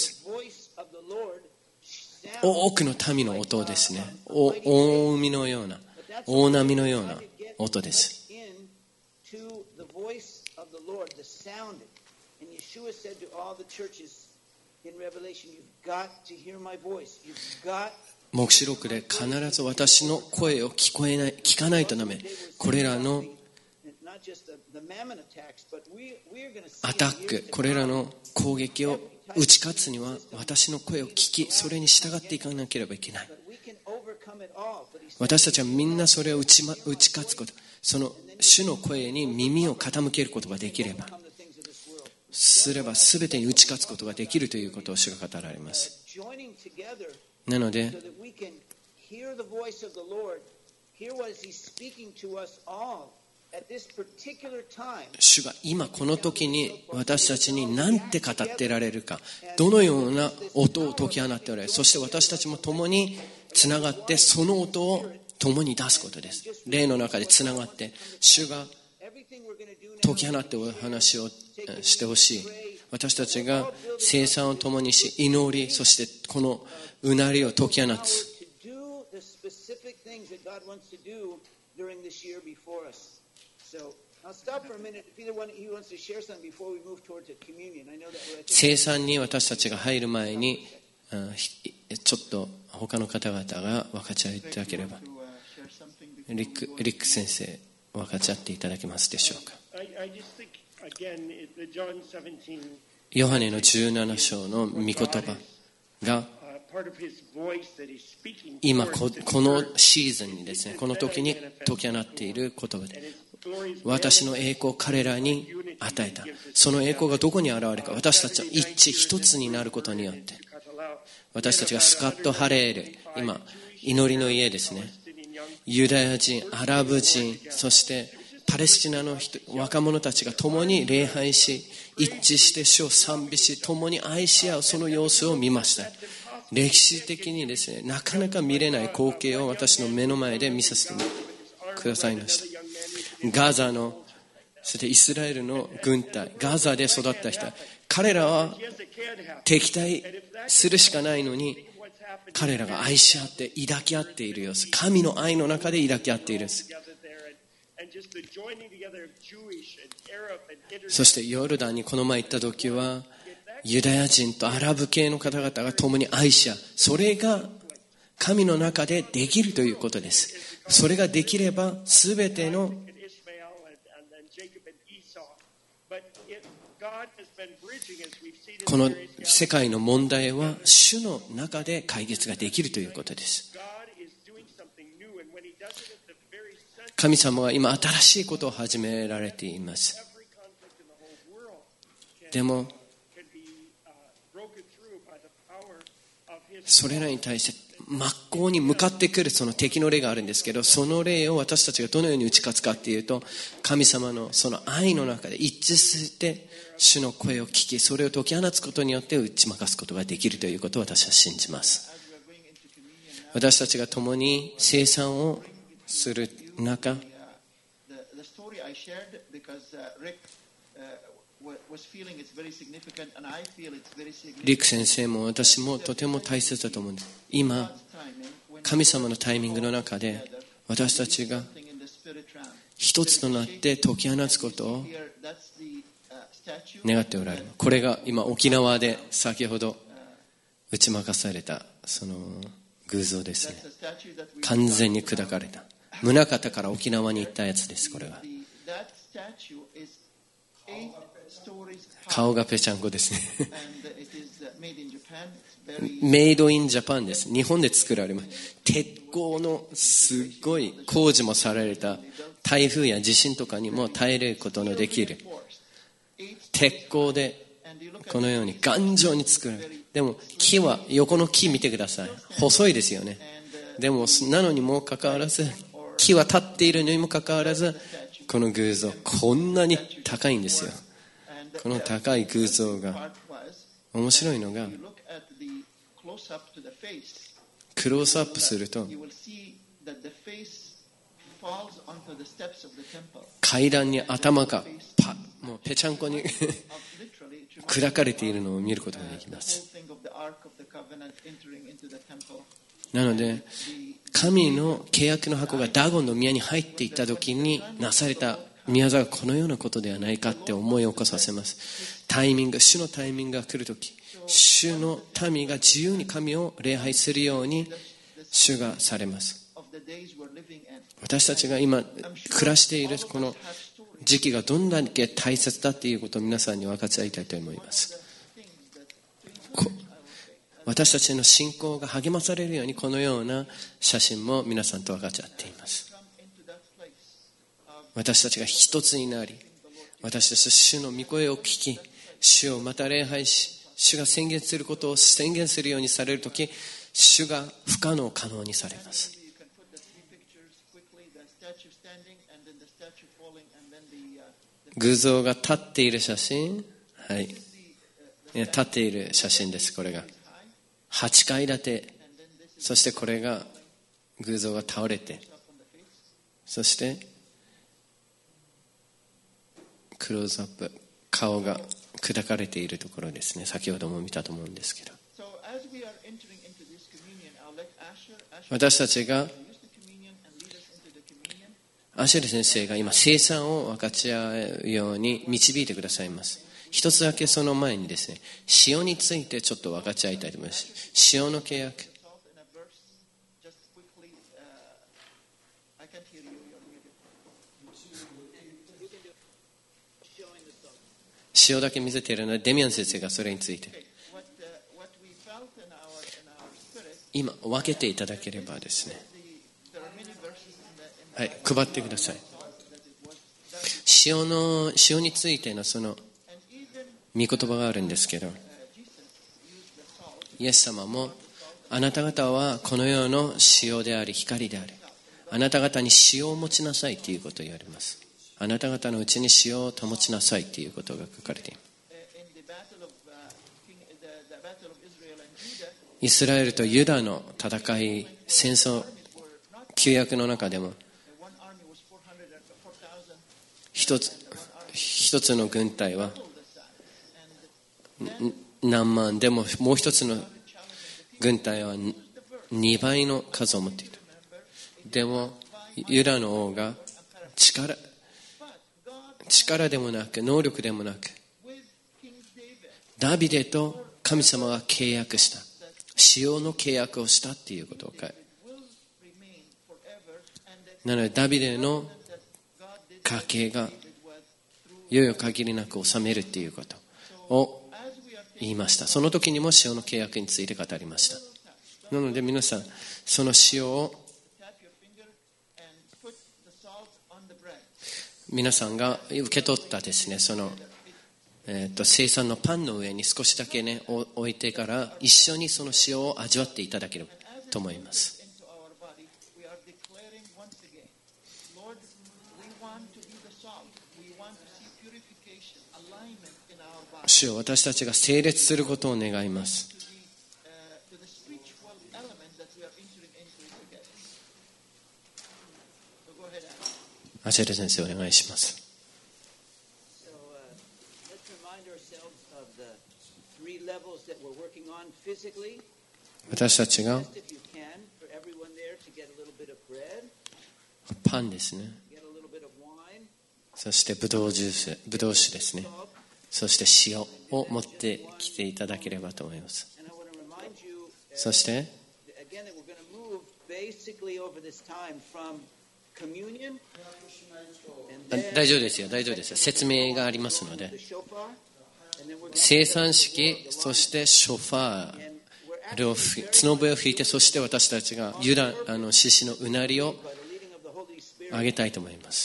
多くの民の音ですね。大海のような、大波のような音です。黙示録で必ず私の声を聞かないとダメ。これらのアタック、これらの攻撃を打ち勝つには私の声を聞き、それに従っていかなければいけない。私たちはみんなそれを打ち勝つこと、その主の声に耳を傾けることができれば全てに打ち勝つことができるということを主が語られます。なので主が今この時に私たちに何て語ってられるか、どのような音を解き放っておられる、そして私たちも共につながってその音を共に出すことです。霊の中でつながって主が解き放ってお話をしてほしい。私たちが生産を共にし祈り、そしてこのうなりを解き放つ。生産に私たちが入る前にちょっと他の方々が分かち合っていただければ。リック先生、分かち合っていただけますでしょうか。ヨハネの17章の御言葉が今このシーズンにですね、この時に解き放っている言葉で、私の栄光を彼らに与えた。その栄光がどこに現れるか、私たちは一つになることによって、私たちがスカッとハレール、今祈りの家ですね、ユダヤ人、アラブ人、そしてパレスチナの若者たちが共に礼拝し、一致して主を賛美し、共に愛し合うその様子を見ました。歴史的にですね、なかなか見れない光景を私の目の前で見させてくださいました。ガザの、そしてイスラエルの軍隊、ガザで育った人、彼らは敵対するしかないのに、彼らが愛し合って抱き合っている様子、神の愛の中で抱き合っている様子。そしてヨルダンにこの前行った時は、ユダヤ人とアラブ系の方々が共に愛し合う。それが神の中でできるということです。それができれば全てのこの世界の問題は主の中で解決ができるということです。神様は今新しいことを始められています。でもそれらに対して真っ向に向かってくるその敵の霊があるんですけど、その霊を私たちがどのように打ち勝つかっていうと、神様のその愛の中で一致して主の声を聞き、それを解き放つことによって打ち負かすことができるということを私は信じます。私たちが共に聖餐をする中、リク先生も私もとても大切だと思うんです。今神様のタイミングの中で私たちが一つとなって解き放つことを願っておられる。これが今沖縄で先ほど打ち負かされたその偶像ですね。完全に砕かれた。宗像から沖縄に行ったやつです。これは顔がぺちゃんこですね。メイドインジャパンです。日本で作られます。鉄鋼のすごい工事もされた、台風や地震とかにも耐えることのできる鉄鋼でこのように頑丈に作られる。でも木は、横の木見てください。細いですよね。でもなのにもかかわらず、木は立っているのにもかかわらず、この偶像こんなに高いんですよ。この高い偶像が面白いのが、クロースアップすると階段に頭がもうぺちゃんこに砕かれているのを見ることができます。なので神の契約の箱がダゴンの宮に入っていった時になされた宮沢がこのようなことではないかって思い起こさせます。タイミング、主のタイミングが来るとき、主の民が自由に神を礼拝するように主がされます。私たちが今暮らしているこの時期がどんだけ大切だっていうことを皆さんに分かち合いたいと思います。私たちの信仰が励まされるようにこのような写真も皆さんと分かち合っています。私たちが一つになり、私たちは主の御声を聞き、主をまた礼拝し、主が宣言することを宣言するようにされるとき、主が不可能を可能にされます。偶像が立っている写真、はい、立っている写真です。これが8階建て、そしてこれが偶像が倒れて、そしてクローズアップ、顔が砕かれているところですね。先ほども見たと思うんですけど、私たちがアシェル先生が今聖餐を分かち合うように導いてくださいます。 一つだけその前にですね、塩についてちょっと分かち合いたいと思います。塩の契約。塩だけ見せているので、デミアン先生がそれについて今分けていただければですね、はい、配ってください。塩についてのその御言葉があるんですけど、イエス様もあなた方はこの世の塩であり光である、あなた方に塩を持ちなさいということを言われます。あなた方のうちに塩を保ちなさいということが書かれています。イスラエルとユダの戦い、戦争、旧約の中でも一つの軍隊は何万でも、もう一つの軍隊は2倍の数を持っていた。でもユダの王が力でもなく能力でもなく、ダビデと神様が契約した、塩の契約をしたっていうことを書いて、なのでダビデの家系がいよいよ限りなく治めるっていうことを言いました。その時にも塩の契約について語りました。なので皆さん、その塩を皆さんが受け取ったですね、その生産のパンの上に少しだけね置いてから一緒にその塩を味わっていただければと思います。主よ、私たちが聖列することを願います。アシェル先生、お願いします。私たちがパンですね、そしてブドウ酒ですね、そして塩を持ってきていただければと思います。そして大丈夫ですよ、大丈夫ですよ。説明がありますので、生産式、そしてショファーを角笛を吹いて、そして私たちがユダ獅子のうなりをあげたいと思います。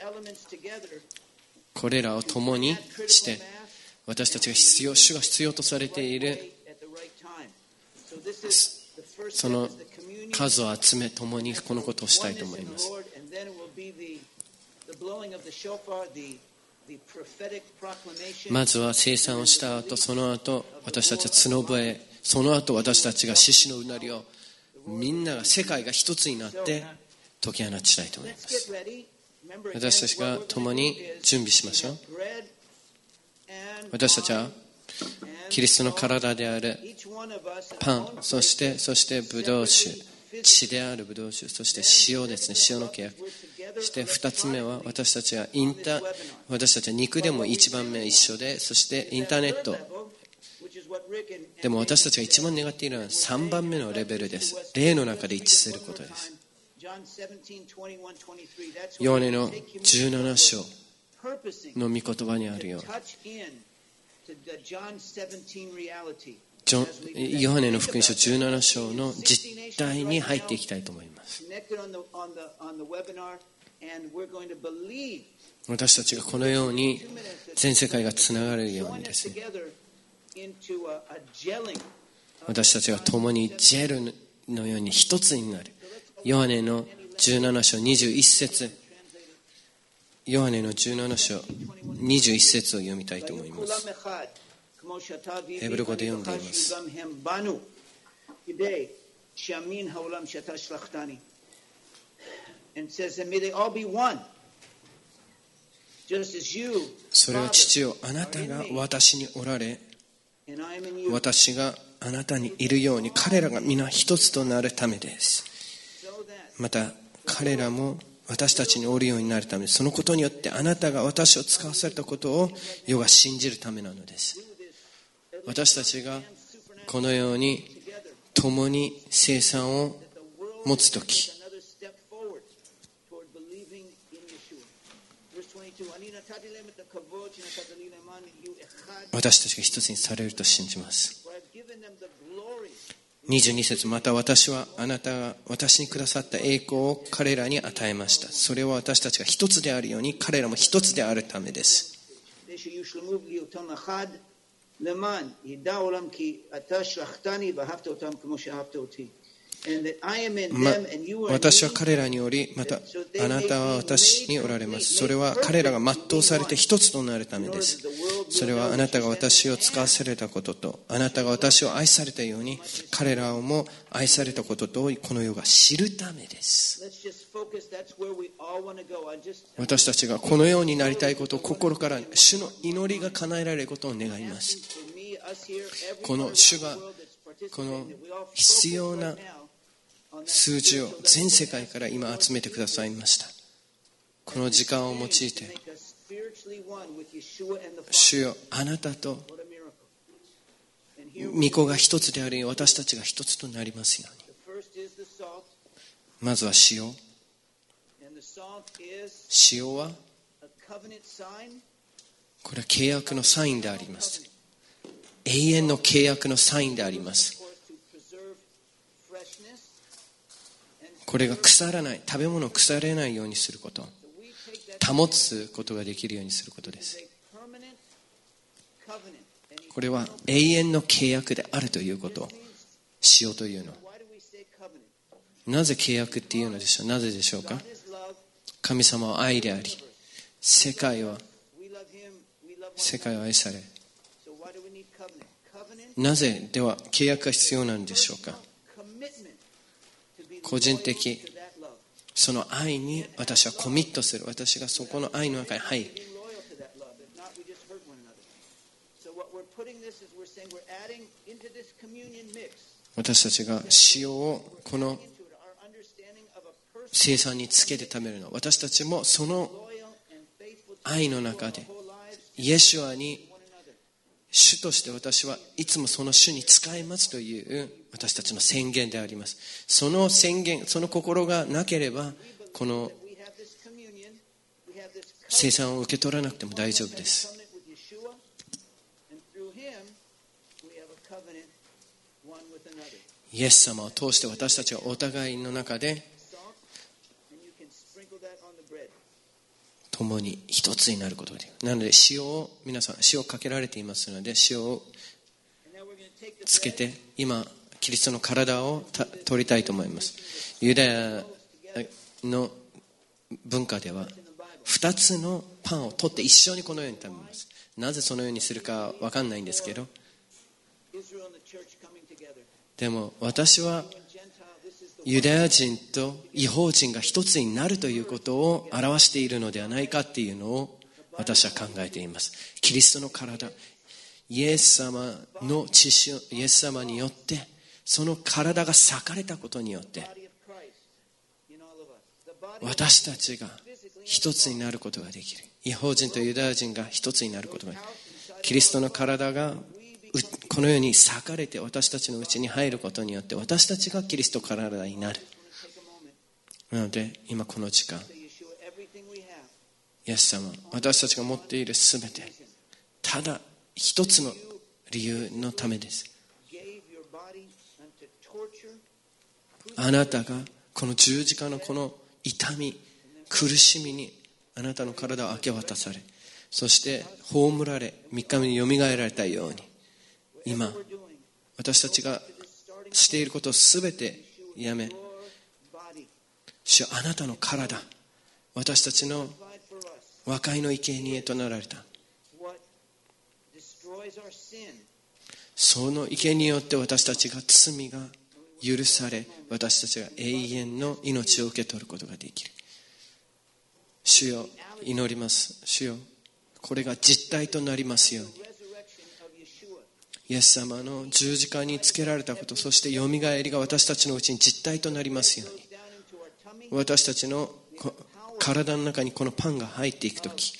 これらを共にして私たちが主が必要とされているその数を集め、共にこのことをしたいと思います。まずは生産をした後、その後私たちは角笛、その後私たちが獅子のうなりを、みんなが世界が一つになって解き放ちたいと思います。私たちが共に準備しましょう。私たちはキリストの体であるパン、そしてブドウ酒、血であるブドウ酒、そして塩ですね、塩の契約。そして2つ目は私たちは肉でも一番目一緒で、そしてインターネットでも私たちが一番願っているのは3番目のレベルです。霊の中で一致することです。ヨハネの17章の御言葉にあるように、ヨハネの福音書17章の実態に入っていきたいと思います。私たちがこのように全世界がつながるようにですね、私たちが共にジェルのように一つになる。ヨハネの17章21節、ヨハネの17章21節を読みたいと思います。ヘブル語で読んでいます。それは父よ、あなたが私におられ、私があなたにいるように彼らが皆一つとなるためです。また彼らも私たちにおるようになるため、そのことによってあなたが私を使わされたことを世が信じるためなのです。私たちがこのように共に生産を持つとき、私たちが一つにされると信じます。22節、また私はあなたが私にくださった栄光を彼らに与えました。それは私たちが一つであるように彼らも一つであるためです。私は彼らにおり、またあなたは私におられます。それは彼らが全うされて一つとなるためです。それはあなたが私を使わされたことと、あなたが私を愛されたように彼らをも愛されたこととこの世が知るためです。私たちがこのようになりたいことを心から主の祈りが叶えられることを願います。この主がこの必要な数字を全世界から今集めてくださいました。この時間を用いて、主よ、あなたと御子が一つであるように私たちが一つとなりますように。まずは塩。塩はこれは契約のサインであります。永遠の契約のサインであります。これが腐らない、食べ物を腐れないようにすること、保つことができるようにすることです。これは永遠の契約であるということを塩というの。なぜ契約っていうのでしょう。なぜでしょうか。神様は愛であり、世界は愛され、なぜでは契約が必要なんでしょうか。個人的その愛に私はコミットする。私がそこの愛の中に入る。私たちが塩をこの生産につけて食べるの。私たちもその愛の中でイエシュアに主として私はいつもその主に仕えますという私たちの宣言であります。その宣言、その心がなければこの生産を受け取らなくても大丈夫です。イエス様を通して私たちはお互いの中で共に一つになることができる。なので塩を皆さん塩かけられていますので、塩をつけて今キリストの体を取りたいと思います。ユダヤの文化では2つのパンを取って一緒にこのように食べます。なぜそのようにするか分かんないんですけど、でも私はユダヤ人と異邦人が一つになるということを表しているのではないかっていうのを私は考えています。キリストの体、イエス様の血潮、イエス様によってその体が裂かれたことによって私たちが一つになることができる。異邦人とユダヤ人が一つになることができる。キリストの体がこのように裂かれて私たちのうちに入ることによって私たちがキリストの体になる。なので今この時間、イエス様、私たちが持っているすべてただ一つの理由のためです。あなたがこの十字架のこの痛み、苦しみにあなたの体を明け渡され、そして葬られ3日目によみがえられたように、今私たちがしていることをすべてやめ、主、あなたの体、私たちの和解の生贄となられた。その生贄によって私たちが罪が許され、私たちが永遠の命を受け取ることができる。主よ、祈ります。主よ、これが実体となりますように。イエス様の十字架につけられたこと、そしてよみがえりが私たちのうちに実体となりますように。私たちの体の中にこのパンが入っていくとき、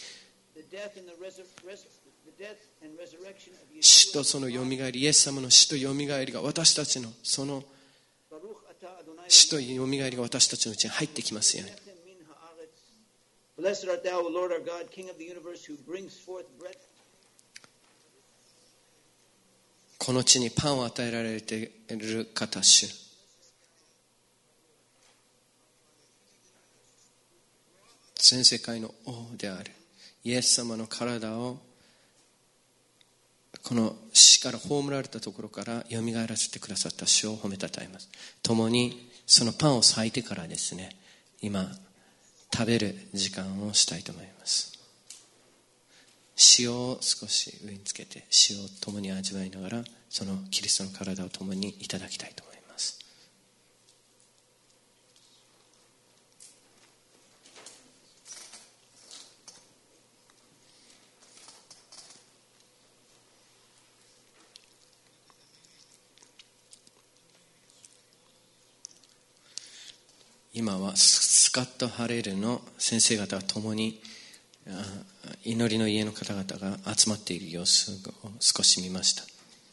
死とそのよみがえり、イエス様の死とよみがえりが私たちのその死とよみがえりが私たちのうちに入ってきますよね。この地にパンを与えられている方、主、全世界の王であるイエス様の体をこの死から葬られたところからよみがえらせてくださった主を褒めたたえます。共にそのパンを裂いてからですね、今食べる時間をしたいと思います。塩を少し上につけて、塩を共に味わいながら、そのキリストの体を共にいただきたいと思います。今はスカット・ハレルの先生方と共に祈りの家の方々が集まっている様子を少し見ました。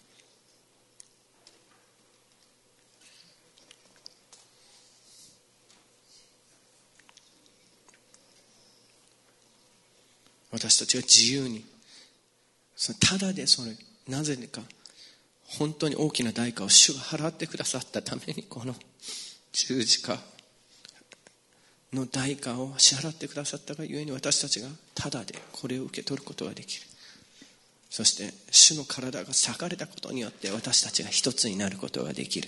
私たちが自由に、ただでそれ、なぜか本当に大きな代価を主が払ってくださったために、この十字架の代価を支払ってくださったがゆえに、私たちがただでこれを受け取ることができる。そして主の体が裂かれたことによって私たちが一つになることができる。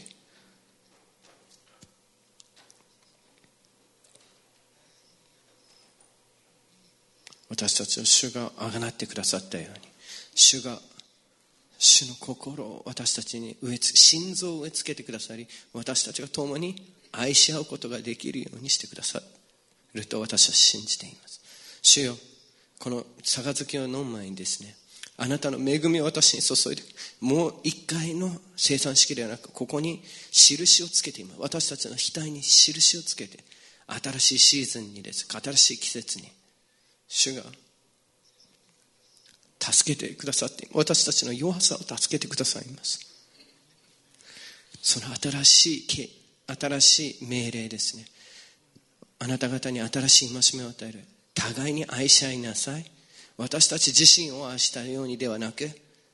私たちを主があがなってくださったように、主が主の心を私たちに心臓を植え付けてくださり、私たちが共に愛し合うことができるようにしてくださると私は信じています。主よ、この杯を飲む前にですね、あなたの恵みを私に注いで、もう一回の生産式ではなく、ここに印をつけています。私たちの額に印をつけて、新しいシーズンにです、新しい季節に主が助けてくださって、私たちの弱さを助けてくださいます。その新しい命令ですね。あなた方に新しい戒めを与える。互いに愛し合いなさい。私たち自身を愛したようにではなく、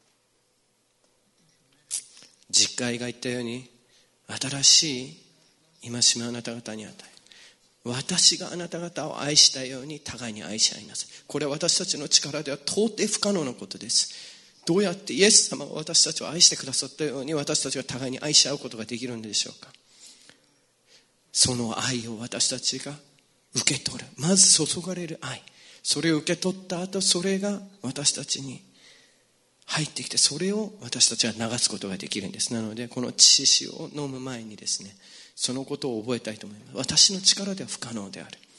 実会が言ったように、新しい戒めをあなた方に与え、私があなた方を愛したように互いに愛し合いなさい。これは私たちの力では到底不可能なことです。どうやってイエス様が私たちを愛してくださったように、私たちが互いに愛し合うことができるんでしょうか。その愛を私たちが受け取る。まず注がれる愛。それを受け取った後、それが私たちに入ってきて、それを私たちは流すことができるんです。なので、この血潮を飲む前にですね、そのことを覚えたいと思います。私の力では不可能である。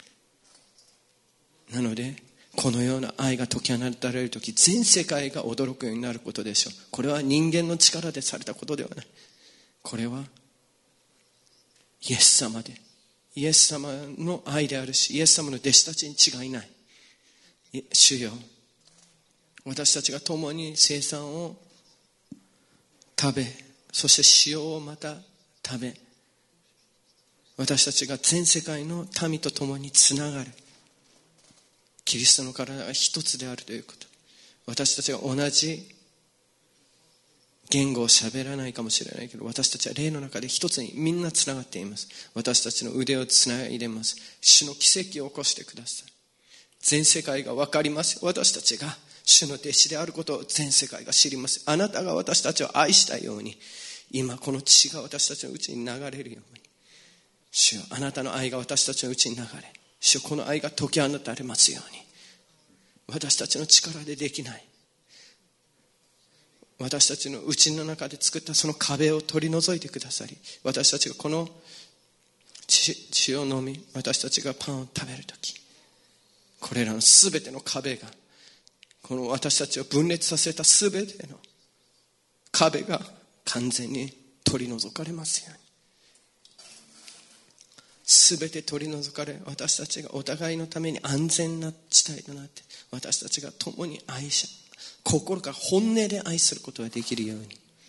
なので、このような愛が解き放たれるとき、全世界が驚くようになることでしょう。これは人間の力でされたことではない。これはイエス様で、イエス様の愛であるし、イエス様の弟子たちに違いない。主よ、私たちが共に生産を食べ、そして塩をまた食べ、私たちが全世界の民と共につながる。キリストの体が一つであるということ。私たちが同じ言語を喋らないかもしれないけど、私たちは霊の中で一つにみんなつながっています。私たちの腕をつないでます。主の奇跡を起こしてください。全世界が分かります。私たちが主の弟子であることを全世界が知ります。あなたが私たちを愛したように、今この血が私たちのうちに流れるように、主よ、あなたの愛が私たちのうちに流れ、主よ、この愛が解き放たれますように。私たちの力でできない、私たちのうちの中で作ったその壁を取り除いてくださり、私たちがこの血を飲み、私たちがパンを食べるとき、これらのすべての壁が、この私たちを分裂させたすべての壁が完全に取り除かれますように。 すべて取り除かれ、私たちがお互いのために安全な地帯となって、私たちが共に心から本音で愛することができるように、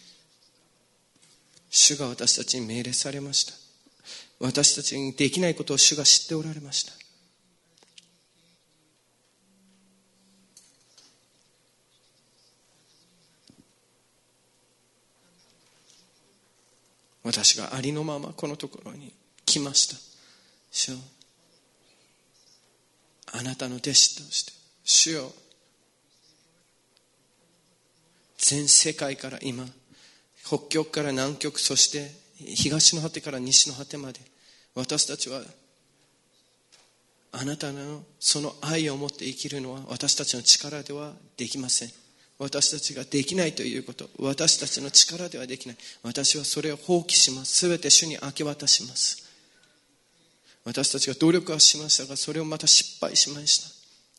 主が私たちに命令されました。私たちにできないことを主が知っておられました。私がありのままこのところに来ました。主よ、あなたの弟子として、主よ、全世界から今、北極から南極、そして東の果てから西の果てまで、私たちはあなたのその愛を持って生きるのは私たちの力ではできません。私たちができないということ、私たちの力ではできない。私はそれを放棄します。すべて主に明け渡します。私たちが努力はしましたが、それをまた失敗しました。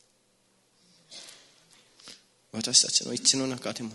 私たちの一致の中でも、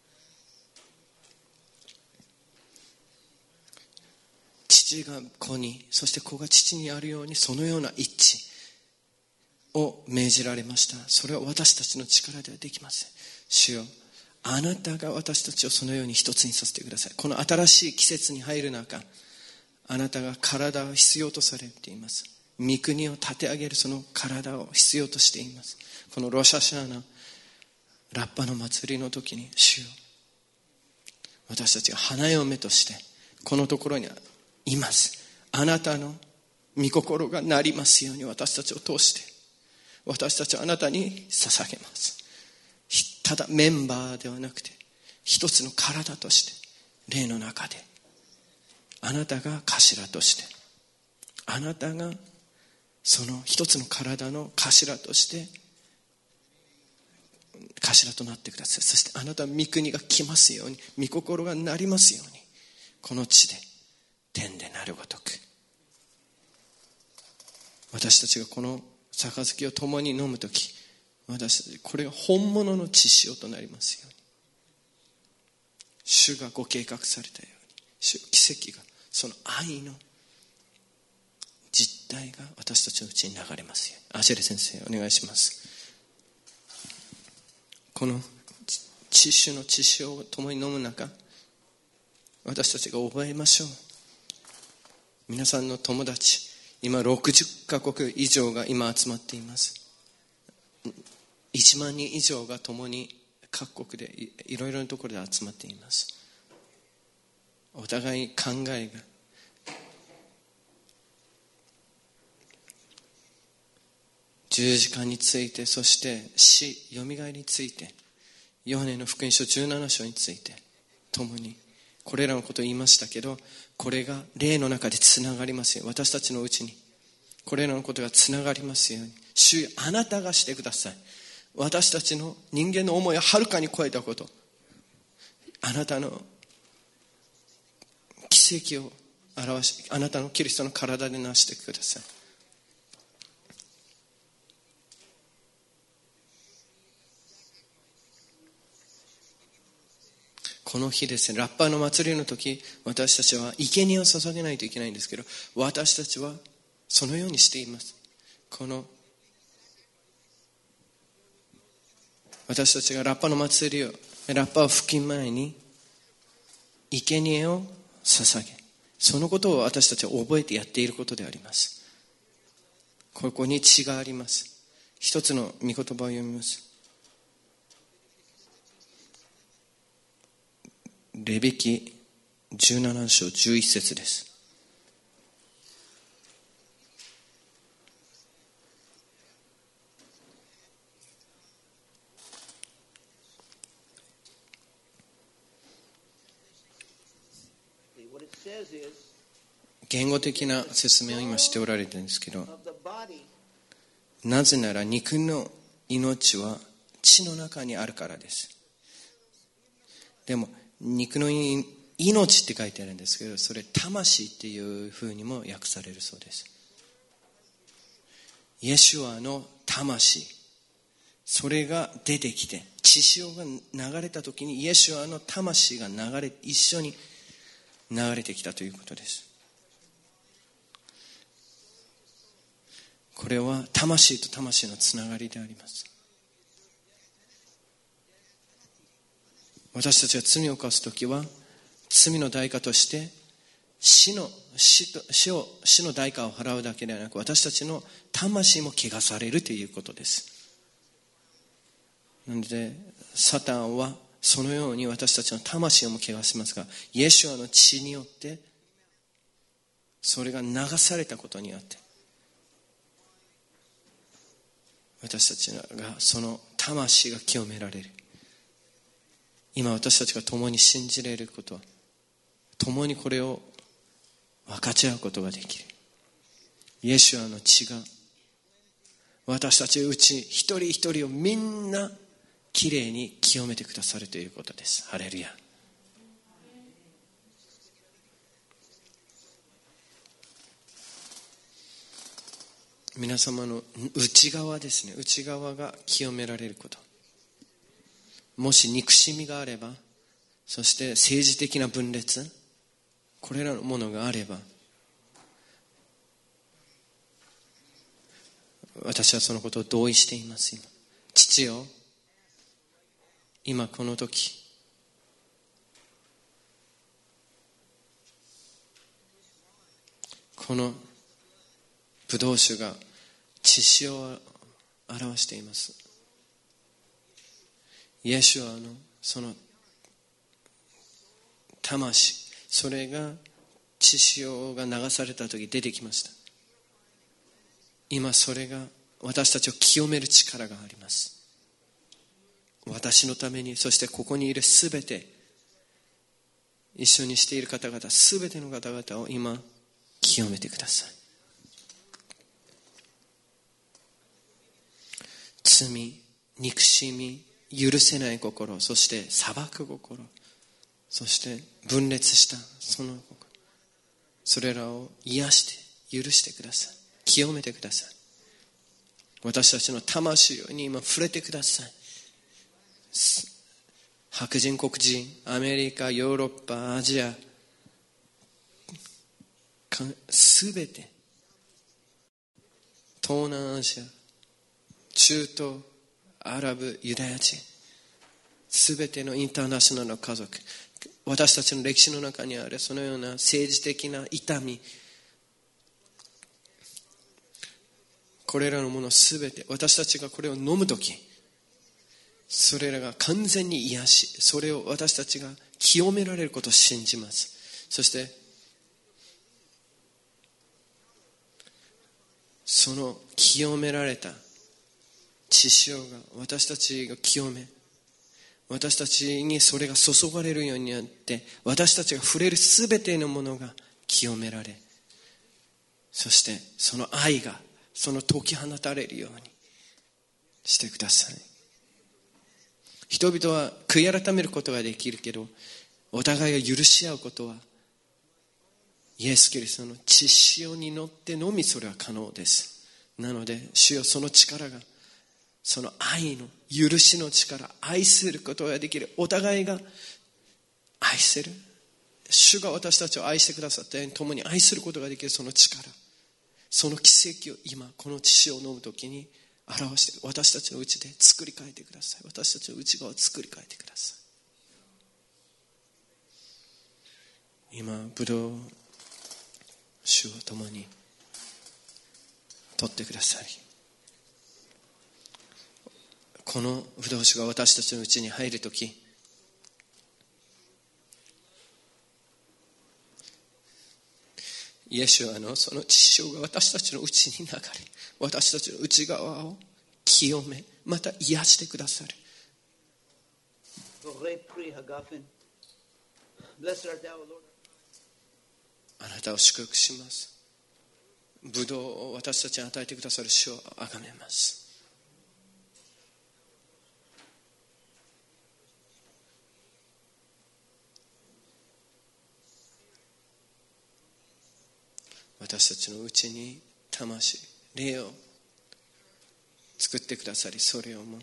父が子に、そして子が父にあるように、そのような一致を命じられました。それは私たちの力ではできません。主よ、あなたが私たちをそのように一つにさせてください。この新しい季節に入る中、あなたが体を必要とされています。御国を立て上げるその体を必要としています。このロシャシャーナ、ラッパの祭りの時に、主よ、私たちが花嫁としてこのところにいます。あなたの御心がなりますように、私たちを通して私たちはあなたに捧げます。ただメンバーではなくて、一つの体として霊の中で、あなたが頭として、あなたがその一つの体の頭として頭となってください。そしてあなたの御国が来ますように、御心がなりますように、この地で天でなるごとく、私たちがこの杯を共に飲むとき、私たちこれが本物の血潮となりますように、主がご計画されたように、奇跡が、その愛の実態が私たちのうちに流れますように。アシェレ先生、お願いします。この主の血潮を共に飲む中、私たちが覚えましょう。皆さんの友達、今60カ国以上が今集まっています。1万人以上が共に各国でいろいろなところで集まっています。お互い考えが十字架について、そして死、よみがえりについて、ヨハネの福音書17章について共にこれらのことを言いましたけど、これが霊の中でつながりますように、私たちのうちにこれらのことがつながりますように、主よ、あなたがしてください。私たちの人間の思いをはるかに超えたこと、あなたの奇跡を表し、あなたのキリストの体でなしてください。この日ですね、ラッパーの祭りの時、私たちは生贄を捧げないといけないんですけど、私たちはそのようにしています。この私たちがラッパの祭りを、ラッパを吹き前に生贄を捧げ、そのことを私たちは覚えてやっていることであります。ここに血があります。一つの御言葉を読みます。レビ記17章11節です。言語的な説明を今しておられてるんですけど、なぜなら肉の命は血の中にあるからです。でも肉の命って書いてあるんですけど、それ魂っていうふうにも訳されるそうです。イエシュアの魂、それが出てきて、血潮が流れた時にイエシュアの魂が一緒に流れてきたということです。 これは魂と魂のつながりであります。私たちが罪を犯すときは、罪の代価として死の代価を払うだけではなく、私たちの魂も汚されるということです。なのでサタンはそのように私たちの魂をも汚しますが、イエシュアの血によってそれが流されたことによって、私たちがその魂が清められる。今私たちが共に信じられることは、共にこれを分かち合うことができる。イエシュアの血が私たちのうち一人一人をみんなきれいに清めてくださるということです。ハレルヤ。皆様の内側ですね、内側が清められること。もし憎しみがあれば、そして政治的な分裂、これらのものがあれば、私はそのことを同意しています。今父よ、今この時、このブドウ酒が血潮を表しています。イエシュアのその魂、それが血潮が流された時出てきました。今それが私たちを清める力があります。私のために、そしてここにいるすべて、一緒にしている方々、すべての方々を今清めてください。罪、憎しみ、許せない心、そして裁く心、そして分裂したその心、それらを癒して許してください。清めてください。私たちの魂に今触れてください。白人、黒人、アメリカ、ヨーロッパ、アジア、すべて、東南アジア、中東、アラブ、ユダヤ人、すべてのインターナショナルの家族、私たちの歴史の中にあるそのような政治的な痛み、これらのものすべて、私たちがこれを飲むとき、それらが完全に癒し、それを私たちが清められることを信じます。そしてその清められた血潮が私たちが清め、私たちにそれが注がれるようになって、私たちが触れるすべてのものが清められ、そしてその愛がその解き放たれるようにしてください。人々は悔い改めることができるけど、お互いが許し合うことはイエス・キリストの血潮に乗ってのみそれは可能です。なので主よ、その力が、その愛の許しの力、愛することができる、お互いが愛せる、主が私たちを愛してくださったように共に愛することができるその力、その奇跡を今この血潮を飲むときに表して、私たちのうちで作り変えてください。私たちの内側を作り変えてください。今ブドウ酒を共に取ってください。このブドウ酒が私たちのうちに入るとき、イエシュアのその血潮が私たちのうちに流れ、私たちの内側を清め、また癒してくださる。あなたを祝福します。ブドウを私たちに与えてくださる主をあがめます。私たちのうちに魂、霊を作ってくださり、それをも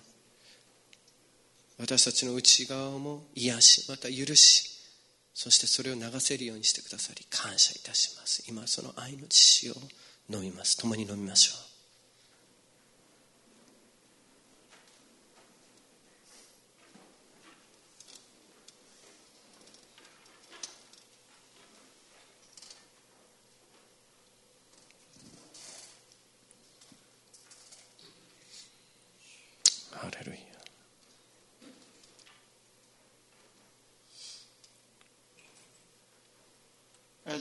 私たちの内側も癒し、また許し、そしてそれを流せるようにしてくださり感謝いたします。今その愛の血潮を飲みます。共に飲みましょう。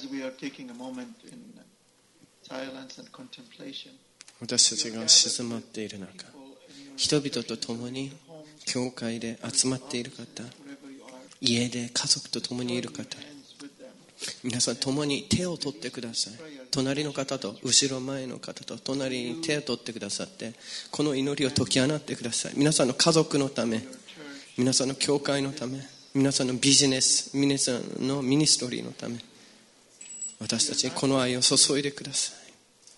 we are taking a moment in silence and contemplation, 私たちが静まっている中、人々と共に教会で集まっている方、 wherever you are, 家で家族と共にいる方、 hands with them. 皆さん共に手を取ってください。隣の方と後ろ前の方と隣に手を取ってくださって、この祈りを解き放ってください。皆さんの家族のため、皆さんの教会のため、皆さんのビジネス、皆さんのミニストリーのため、私たちにこの愛を注いでください。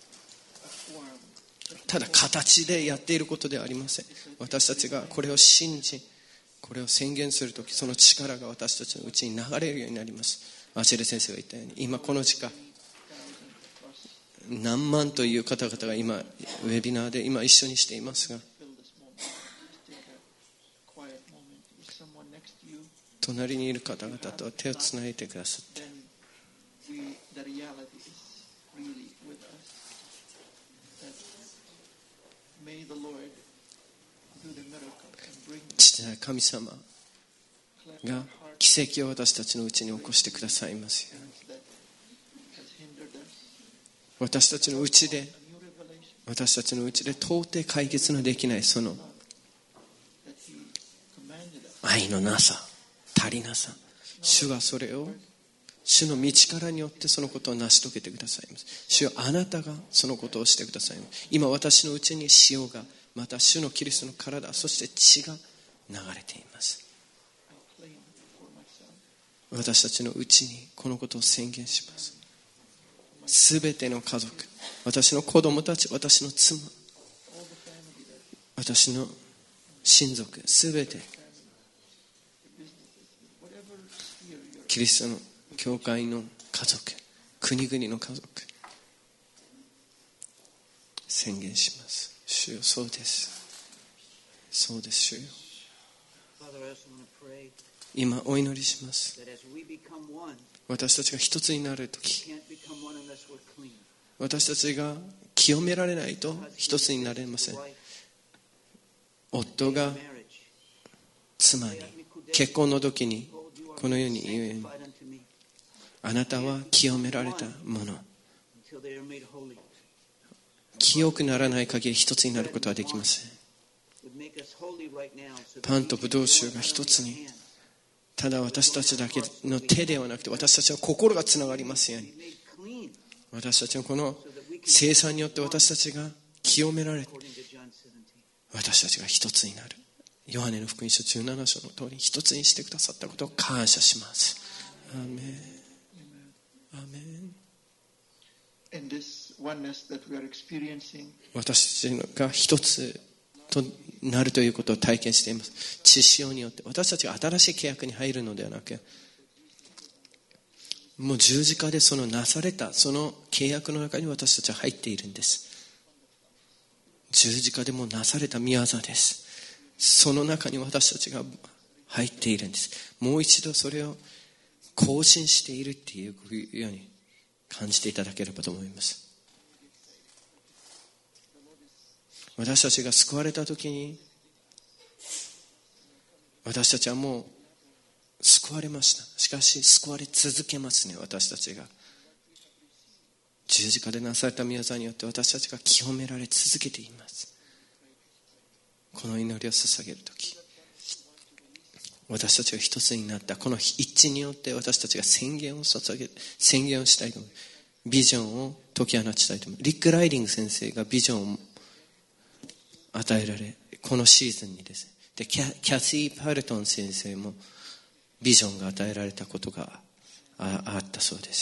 ただ形でやっていることではありません。私たちがこれを信じ、これを宣言するとき、その力が私たちのうちに流れるようになります。アシェル先生が言ったように、今この時間何万という方々が今ウェビナーで今一緒にしていますが、 Fill this moment. Just take a quiet moment with someone next to you. 隣にいる方々と手をつないでくださって、 Then the reality is really with us. That may the Lord do the miracle and bring 父なる神様 cleanse が our heart 奇跡を私たちのうちに起こしてくださいますように。 that has hindered us. 私たちのうちで、 A new revelation 私たちのうちで到底解決のできないその that He commanded us. 愛のなさ、足りなさ、主はそれを主の道からによってそのことを成し遂げてくださいます。主よ、あなたがそのことをしてくださいます。今私のうちに塩が、また主のキリストの体、そして血が流れています。 I claim for myself. 私たちのうちにこのことを宣言します。すべての家族、私の子供たち、私の妻、私の親族、すべてキリストの教会の家族、国々の家族、宣言します。主よ、そうです。そうです、主よ。 Father, I also want to pray 今お祈りします。 that as we become one, 私たちが一つになるとき、 we can't become one unless we're clean. 私たちが清められないと一つになれません。 Wife, 夫が marriage. 妻に結婚の時にこのように言うように、 Sanctified unto me あなたは清められたもの、 until they are made holy. 清くならない限り一つになることはできません。 Would make us holy right now, so that パンと we ブ can ドウ hold 酒 one が another 一つ in に、 our hand. ただ私たちだけの手ではなくて、私たちは心がつながりますように、 Be made clean, 私たちのこの so that we can 聖餐によって私たちが清められ、 according to John 17. 私たちが一つになる。ヨハネの福音書17章の通り一つにしてくださったことを感謝します。アーメン。アーメン。 In this oneness that we are experiencing, 私たちが一つとなるということを体験しています。血潮によって私たちが新しい契約に入るのではなく、もう十字架でそのなされたその契約の中に私たちは入っているんです。十字架でもうなされた御業です。その中に私たちが入っているんです。もう一度それを更新しているっていうように感じていただければと思います。私たちが救われた時に、私たちはもう救われました。しかし救われ続けますね。私たちが十字架でなされた御業によって私たちが清められ続けています。この祈りを捧げる時、私たちが一つになったこの一致によって私たちが宣言をしたいと思う。ビジョンを解き放ちたいと思う。リック・ライディング先生がビジョンを与えられ、このシーズンにですね、でキャシー・パルトン先生もビジョンが与えられたことが あったそうです。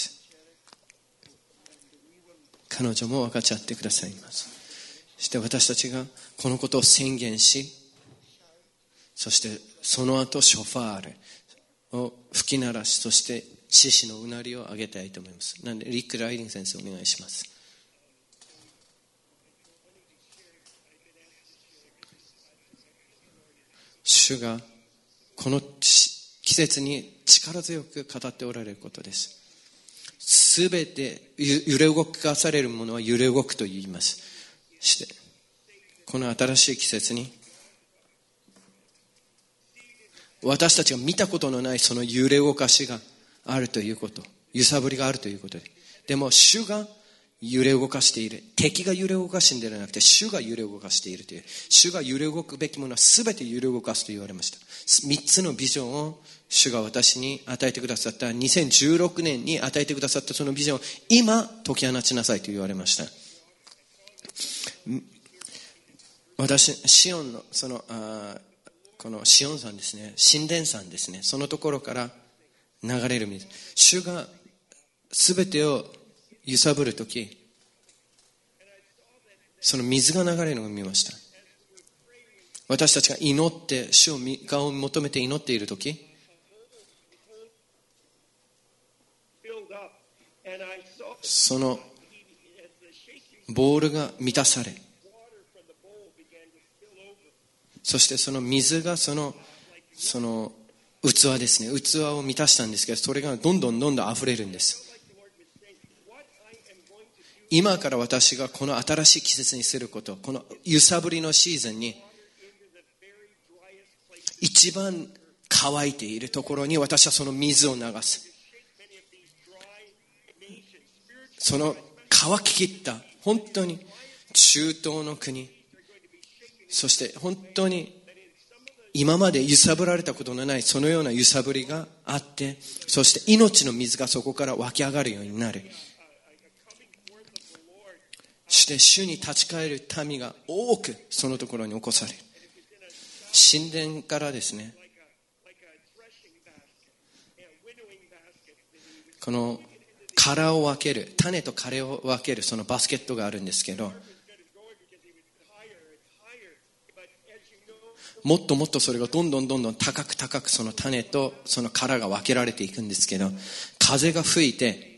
彼女も分かち合ってくださいます。そして私たちがこのことを宣言し、そしてその後ショファールを吹き鳴らし、そして獅子のうなりを上げたいと思います。なのでリック・ライディング先生お願いします。主がこの季節に力強く語っておられることです。すべて揺れ動かされるものは揺れ動くと言います。してこの新しい季節に私たちが見たことのないその揺れ動かしがあるということ、 揺さぶりがあるということで。でも主が揺れ動かしている。敵が揺れ動かしているのではなくて、主が揺れ動かしているという。主が揺れ動くべきものは全て揺れ動かすと言われました。3つのビジョンを主が私に与えてくださった、2016年に与えてくださったそのビジョンを今解き放ちなさいと言われました。私、シオンのこのシオン山ですね、神殿山ですね、そのところから流れる水、主が全てを揺さぶるとき、その水が流れるのを見ました。私たちが祈って主を顔を求めて祈っているとき、そのボールが満たされ、そしてその水がその器ですね、器を満たしたんですけど、それがどんどん溢れるんです。今から私がこの新しい季節にすること、この揺さぶりのシーズンに一番乾いているところに私はその水を流す。その乾ききった本当に中東の国、そして本当に今まで揺さぶられたことのないそのような揺さぶりがあって、そして命の水がそこから湧き上がるようになる。そして主に立ち返る民が多くそのところに起こされる。神殿からですね、この殻を分ける、種と殻を分けるそのバスケットがあるんですけど、もっともっとそれがどんどん高くその種とその殻が分けられていくんですけど、風が吹いて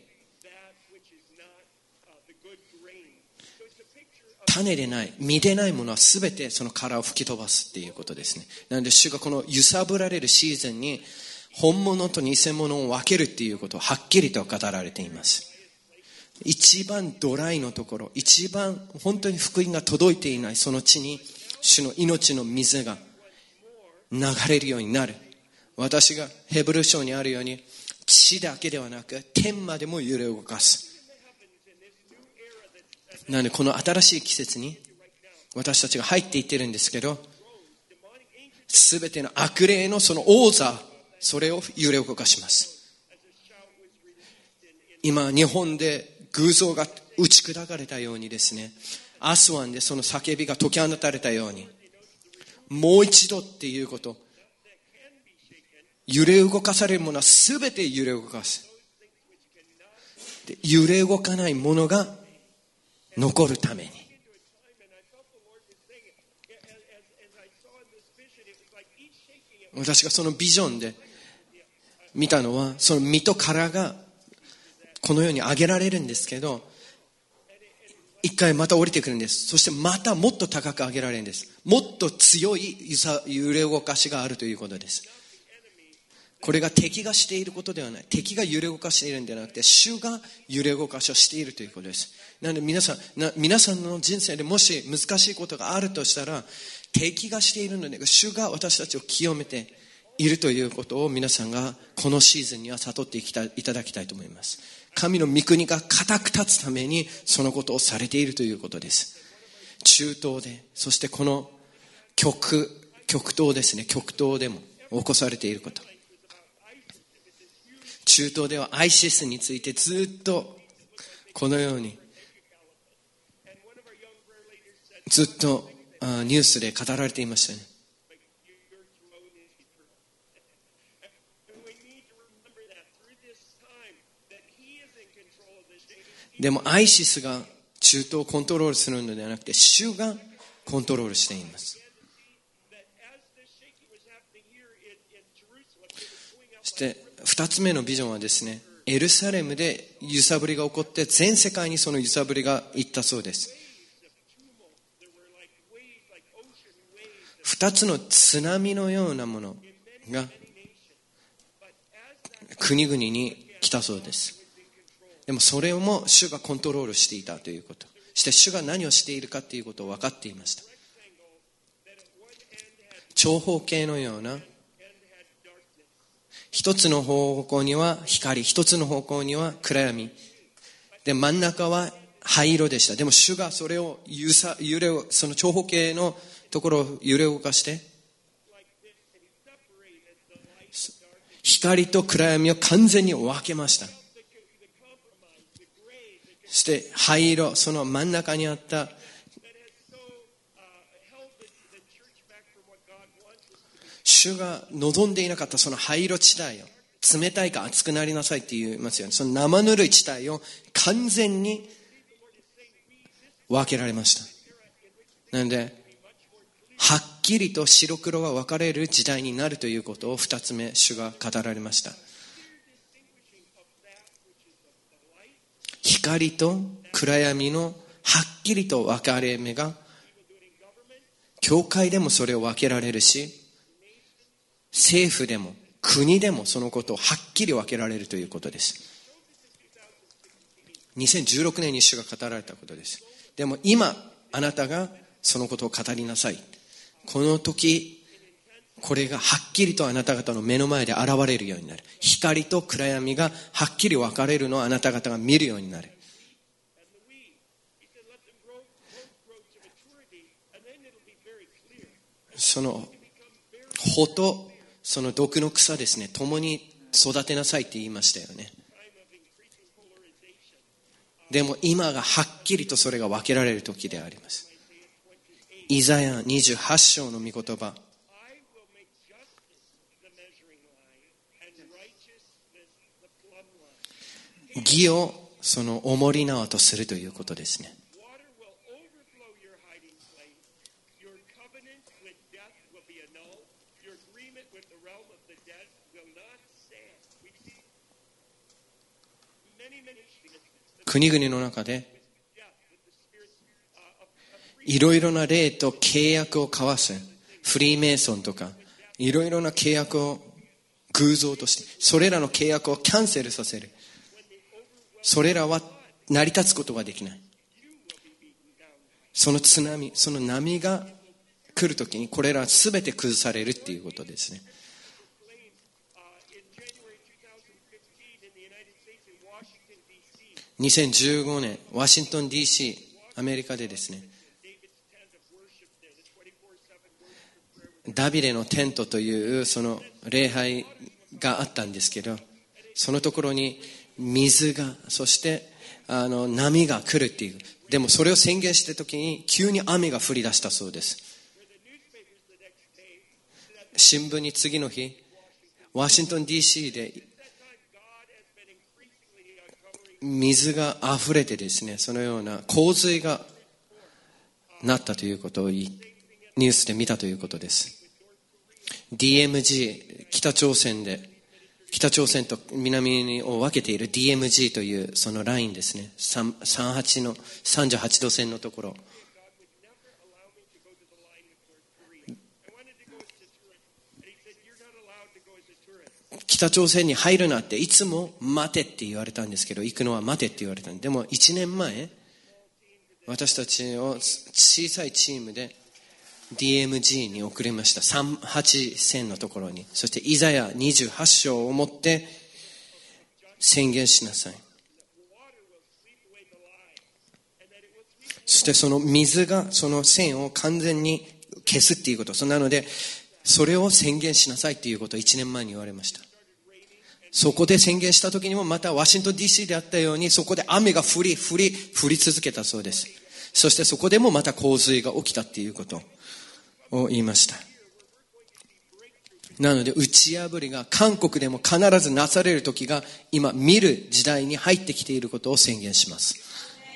種でない、実でないものは全てその殻を吹き飛ばすっていうことですね。なので主がこの揺さぶられるシーズンに本物と偽物を分けるっていうことをはっきりと語られています。一番ドライのところ、一番本当に福音が届いていないその地に主の命の水が流れるようになる。私がヘブル書にあるように地だけではなく天までも揺れ動かす。なのでこの新しい季節に私たちが入っていってるんですけど、すべての悪霊のその王座、それを揺れ動かします。今日本で偶像が打ち砕かれたようにですね、アスワンでその叫びが解き放たれたように、もう一度っていうこと、揺れ動かされるものはすべて揺れ動かす。で、揺れ動かないものが残るために。私がそのビジョンで見たのは、その実と殻がこのように上げられるんですけど、一回また降りてくるんです。そしてまたもっと高く上げられるんです。もっと強い揺れ動かしがあるということです。これが敵がしていることではない。敵が揺れ動かしているんではなくて、主が揺れ動かしをしているということです。なので皆さんの人生でもし難しいことがあるとしたら、敵がしているので、主が私たちを清めているということを皆さんがこのシーズンには悟っていただきたいと思います。神の御国が固く立つためにそのことをされているということです。中東で、そしてこの極東ですね、極東でも起こされていること。中東ではアイシスについてずっとこのようにずっとニュースで語られていましたね。でもアイシスが中東をコントロールするのではなくて、主がコントロールしています。そして2つ目のビジョンはですね、エルサレムで揺さぶりが起こって全世界にその揺さぶりが行ったそうです。2つの津波のようなものが国々に来たそうです。でもそれも主がコントロールしていたということ、そして主が何をしているかということを分かっていました。長方形のような一つの方向には光、一つの方向には暗闇で、真ん中は灰色でした。でも主がそれをその長方形のところを揺れ動かして、光と暗闇を完全に分けました。そして灰色、その真ん中にあった主が望んでいなかったその灰色地帯を、冷たいか熱くなりなさいって言いますよね。その生ぬるい地帯を完全に分けられました。なのではっきりと白黒が分かれる時代になるということを2つ目、主が語られました。光と暗闇のはっきりと分かれ目が、教会でもそれを分けられるし、政府でも国でもそのことをはっきり分けられるということです。2016年に主が語られたことです。でも今あなたがそのことを語りなさい。この時これがはっきりとあなた方の目の前で現れるようになる。光と暗闇がはっきり分かれるのをあなた方が見るようになる。その穂とその毒の草ですね、共に育てなさいって言いましたよね。でも今がはっきりとそれが分けられる時であります。イザヤ28章の御言葉、義をその重り縄とするということですね。国々の中でいろいろな霊と契約を交わす、フリーメイソンとかいろいろな契約を偶像として、それらの契約をキャンセルさせる。それらは成り立つことができない。その津波、その波が来るときにこれらすべて崩されるっていうことですね。2015年ワシントン DC アメリカでですね、ダビデのテントというその礼拝があったんですけど、そのところに水が、そして波が来るっていう。でもそれを宣言した時に急に雨が降り出したそうです。新聞に次の日ワシントン DC で水が溢れてですね、そのような洪水がなったということをニュースで見たということです。 DMZ、 北朝鮮と南を分けている DMZ というそのラインですね、38度線のところ、北朝鮮に入るなっていつも待てって言われたんですけど、行くのは待てって言われたんで、でも1年前私たちを小さいチームで DMZ に送りました。38線のところに。そしてイザヤ28章を持って宣言しなさい。そしてその水がその線を完全に消すっていうこと。なのでそれを宣言しなさいっていうことを1年前に言われました。そこで宣言した時にもまたワシントン DC であったように、そこで雨が降り続けたそうです。そしてそこでもまた洪水が起きたっていうことを言いました。なので打ち破りが韓国でも必ずなされる時が今見る時代に入ってきていることを宣言します。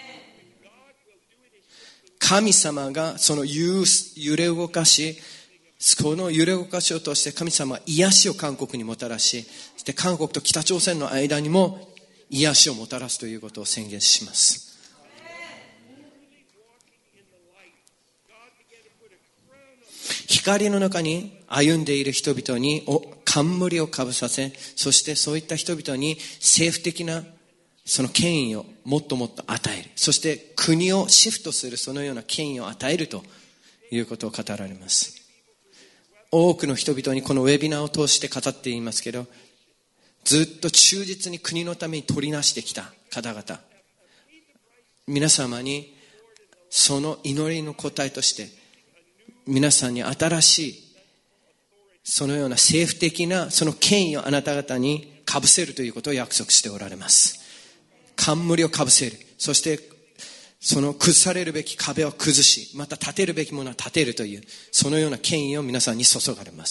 神様がその揺れ動かし、この揺れ動かしを通して神様は癒しを韓国にもたらし、そして韓国と北朝鮮の間にも癒しをもたらすということを宣言します。光の中に歩んでいる人々に冠をかぶさせ、そしてそういった人々に政府的なその権威をもっともっと与える。そして国をシフトするそのような権威を与えるということを語られます。多くの人々にこのウェビナーを通して語っていますけど、 ずっと忠実に国のために取りなしてきた方々、皆様にその祈りの答えとして、皆さんに新しいそのような政府的なその権威をあなた方にかぶせるということを約束しておられます。冠をかぶせる。そしてその崩されるべき壁を崩し、また立てるべきものは立てるという、そのような権威を皆さんに注がれます。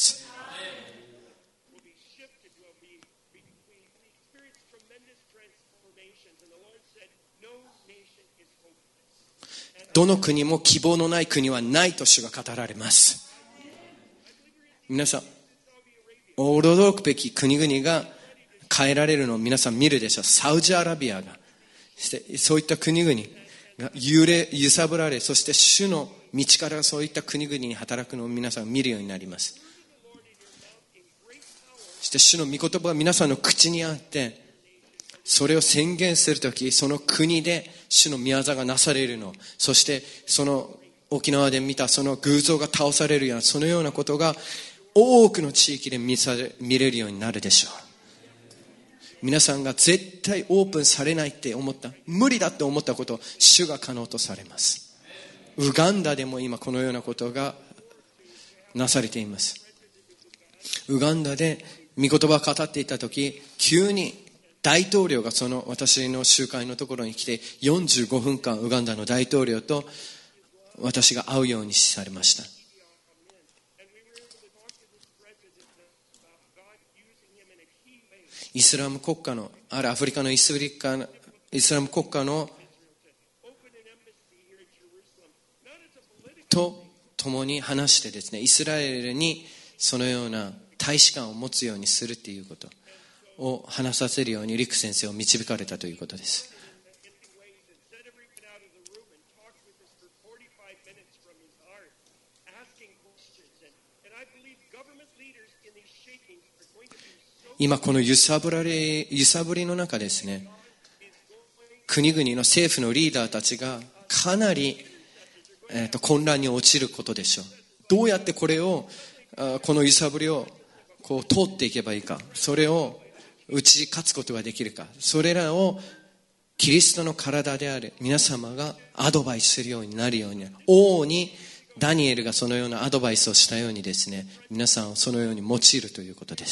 どの国も希望のない国はないと主が語られます。皆さん、驚くべき国々が変えられるのを皆さん見るでしょう。サウジアラビアが、そういった国々が揺さぶられ、そして主の道からそういった国々に働くのを皆さん見るようになります。そして主の御言葉が皆さんの口にあって、それを宣言するとき、その国で主の御業がなされるの、そしてその沖縄で見たその偶像が倒されるような、そのようなことが多くの地域で見れるようになるでしょう。皆さんが絶対オープンされないって思った、無理だって思ったことを主が可能とされます。ウガンダでも今このようなことがなされています。ウガンダで御言葉を語っていたとき、急に大統領がその私の集会のところに来て、45分間ウガンダの大統領と私が会うようにされました。イスラム国家の、あるアフリカのイスラム国家のと共に話してですね、イスラエルにそのような大使館を持つようにするということを話させるようにリク先生を導かれたということです。今この揺さぶりの中ですね、国々の政府のリーダーたちがかなり、混乱に陥ることでしょう。どうやってこれをこの揺さぶりをこう通っていけばいいか、それを打ち勝つことができるか、それらをキリストの体である皆様がアドバイスするようになるように、王にダニエルがそのようなアドバイスをしたようにですね、皆さんをそのように用いるということです。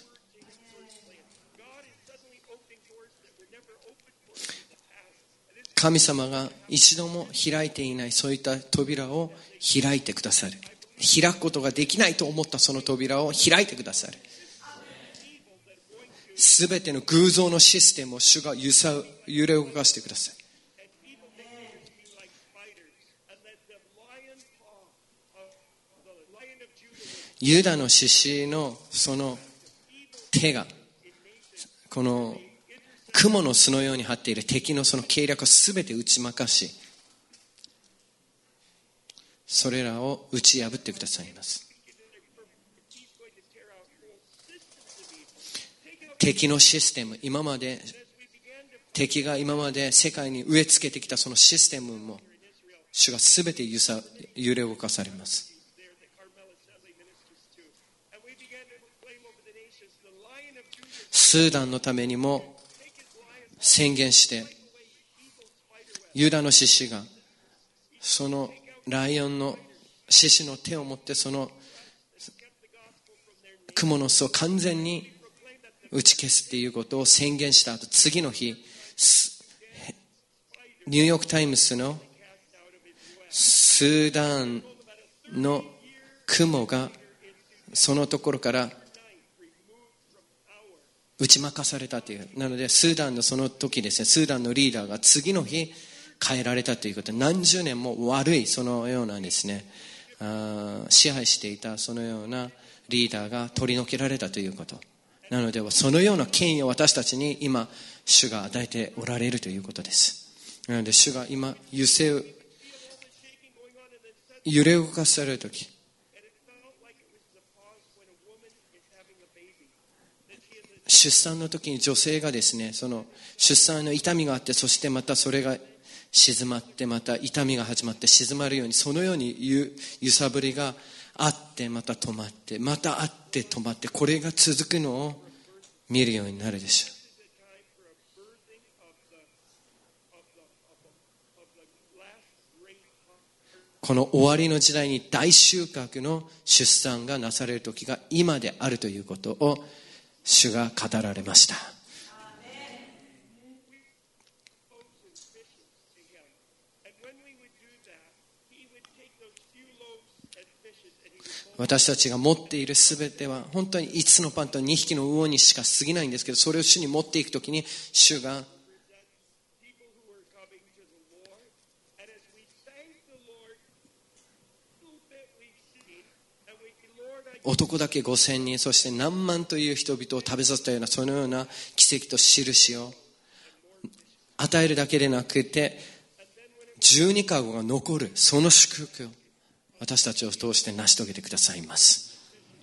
神様が一度も開いていないそういった扉を開いてくださる。開くことができないと思ったその扉を開いてくださる。すべての偶像のシステムを主が揺れ動かしてください。ユダの獅子のその手がこの雲の巣のように張っている敵のその計略をすべて打ち負かし、それらを打ち破ってくださいます。敵のシステム、敵が今まで世界に植え付けてきたそのシステムも主がすべて揺れ動かされます。スーダンのためにも宣言して、ユダの獅子がそのライオンの獅子の手を持ってその蜘蛛の巣を完全に打ち消すっていうことを宣言した後、次の日ニューヨークタイムズのスーダンの雲がそのところから打ち負かされたという。なのでスーダンのその時ですね、スーダンのリーダーが次の日変えられたということで、何十年も悪いそのようなですね、支配していたそのようなリーダーが取り除けられたということなので、そのような権威を私たちに今主が与えておられるということです。なので主が今揺れ動かされるとき、出産の時に女性がですね、その出産の痛みがあって、そしてまたそれが静まって、また痛みが始まって静まるように、そのように揺さぶりがあって、また止まって、またあって止まって、これが続くのを見るようになるでしょう。この終わりの時代に大収穫の出産がなされる時が今であるということを主が語られました。私たちが持っているすべては本当に5つのパンと2匹の魚にしか過ぎないんですけど、それを主に持っていくときに主が男だけ5000人、そして何万という人々を食べさせたようなそのような奇跡と印を与えるだけでなくて、12カゴが残るその祝福を私たちを通して成し遂げてくださいます。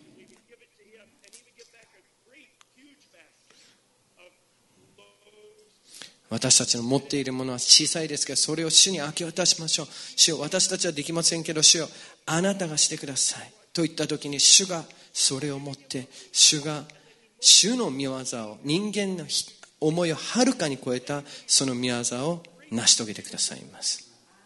私たちの持っているものは小さいですけど、それを主に明け渡しましょう。主よ、私たちはできませんけど、主よ、あなたがしてくださいと言ったときに、主がそれを持って、主が主の御業を、人間の思いをはるかに超えたその御業を成し遂げてくださいます。